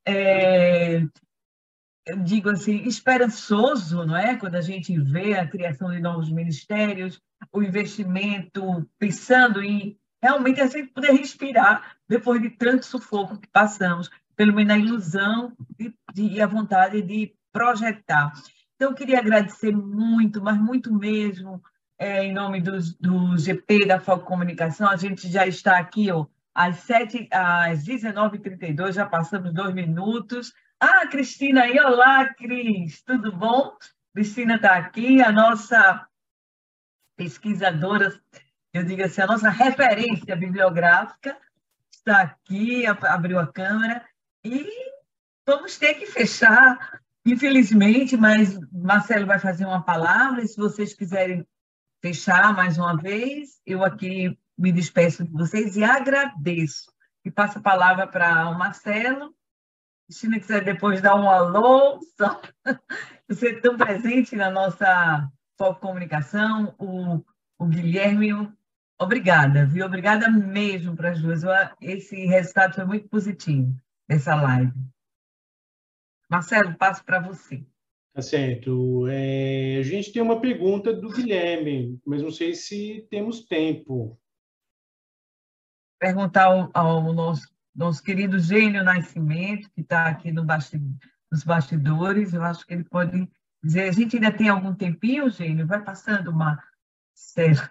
É, eu digo assim, esperançoso, não é? Quando a gente vê a criação de novos ministérios, o investimento, pensando em realmente a gente poder respirar depois de tanto sufoco que passamos, pelo menos a ilusão de, de, e a vontade de projetar. Então, eu queria agradecer muito, mas muito mesmo, é, em nome do, do G P, da Foco Comunicação. A gente já está aqui, ó, às, sete, às dezenove e trinta e dois, já passamos dois minutos. Ah, Cristina aí, olá, Cris, tudo bom? Cristina está aqui, a nossa pesquisadora, eu digo assim, a nossa referência bibliográfica está aqui, abriu a câmera, e vamos ter que fechar, infelizmente, mas Marcelo vai fazer uma palavra, e se vocês quiserem fechar mais uma vez, eu aqui me despeço de vocês e agradeço e passo a palavra para o Marcelo. Cristina, quiser depois dar um alô, só você é tão presente na nossa Foco Comunicação, o, o Guilherme, obrigada, viu? Obrigada mesmo para as duas. Esse resultado foi muito positivo, essa live. Marcelo, passo para você.
Tá certo. É, a gente tem uma pergunta do Guilherme, mas não sei se temos tempo.
Perguntar ao, ao nosso, nosso querido Gênio Nascimento, que está aqui no basti, nos bastidores, eu acho que ele pode dizer, a gente ainda tem algum tempinho, Gênio? Vai passando uma... Sério.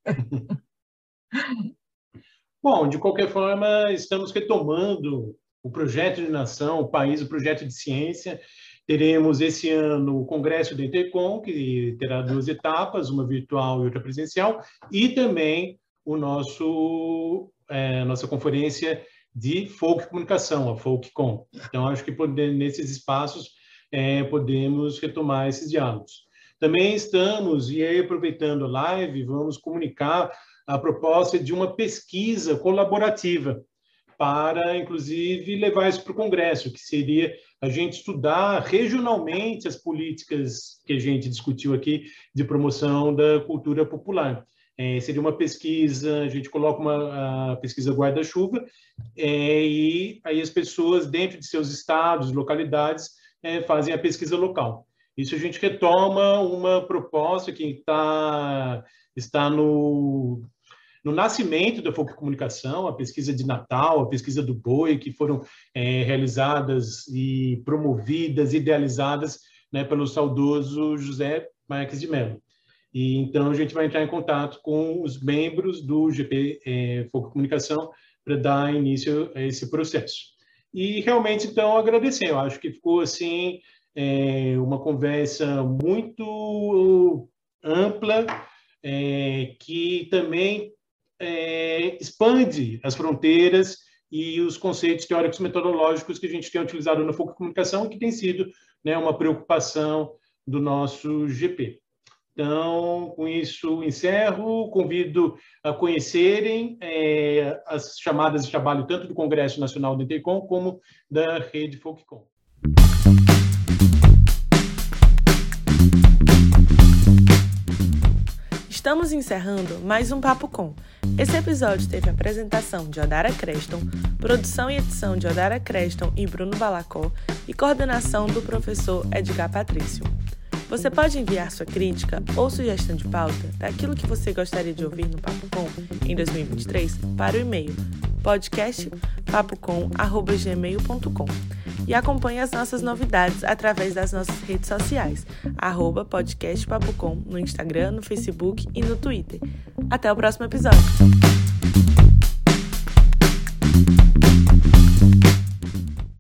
Bom, de qualquer forma, estamos retomando o projeto de nação, o país, o projeto de ciência. Teremos esse ano o Congresso da Intercom, que terá duas etapas, uma virtual e outra presencial, e também o nosso, é, nossa conferência de Folk Comunicação, a FolkCom. Então, acho que poder, nesses espaços é, podemos retomar esses diálogos. Também estamos, e aí aproveitando a live, vamos comunicar a proposta de uma pesquisa colaborativa para, inclusive, levar isso para o Congresso, que seria a gente estudar regionalmente as políticas que a gente discutiu aqui de promoção da cultura popular. É, seria uma pesquisa, a gente coloca uma a pesquisa guarda-chuva, é, e aí as pessoas, dentro de seus estados, localidades, é, fazem a pesquisa local. Isso a gente retoma uma proposta que tá, está no... no nascimento da Folk Comunicação, a pesquisa de Natal, a pesquisa do Boi, que foram é, realizadas e promovidas, idealizadas, né, pelo saudoso José Marques de Mello. E, então, a gente vai entrar em contato com os membros do G P é, Folk Comunicação para dar início a esse processo. E, realmente, então, agradecer. Eu acho que ficou, assim, é, uma conversa muito ampla, é, que também É, expande as fronteiras e os conceitos teóricos metodológicos que a gente tem utilizado na Folk Comunicação e que tem sido, né, uma preocupação do nosso G P. Então, com isso, encerro. Convido a conhecerem é, as chamadas de trabalho tanto do Congresso Nacional do Intercom como da Rede FolkCom.
Estamos encerrando mais um Papo Com. Esse episódio teve a apresentação de Odara Creston, produção e edição de Odara Creston e Bruno Balacó e coordenação do professor Edgar Patrício. Você pode enviar sua crítica ou sugestão de pauta daquilo que você gostaria de ouvir no Papo Com em dois mil e vinte e três para o e-mail podcast papo com arroba gmail ponto com e acompanhe as nossas novidades através das nossas redes sociais, arroba podcast papo com no Instagram, no Facebook e no Twitter. Até o próximo episódio!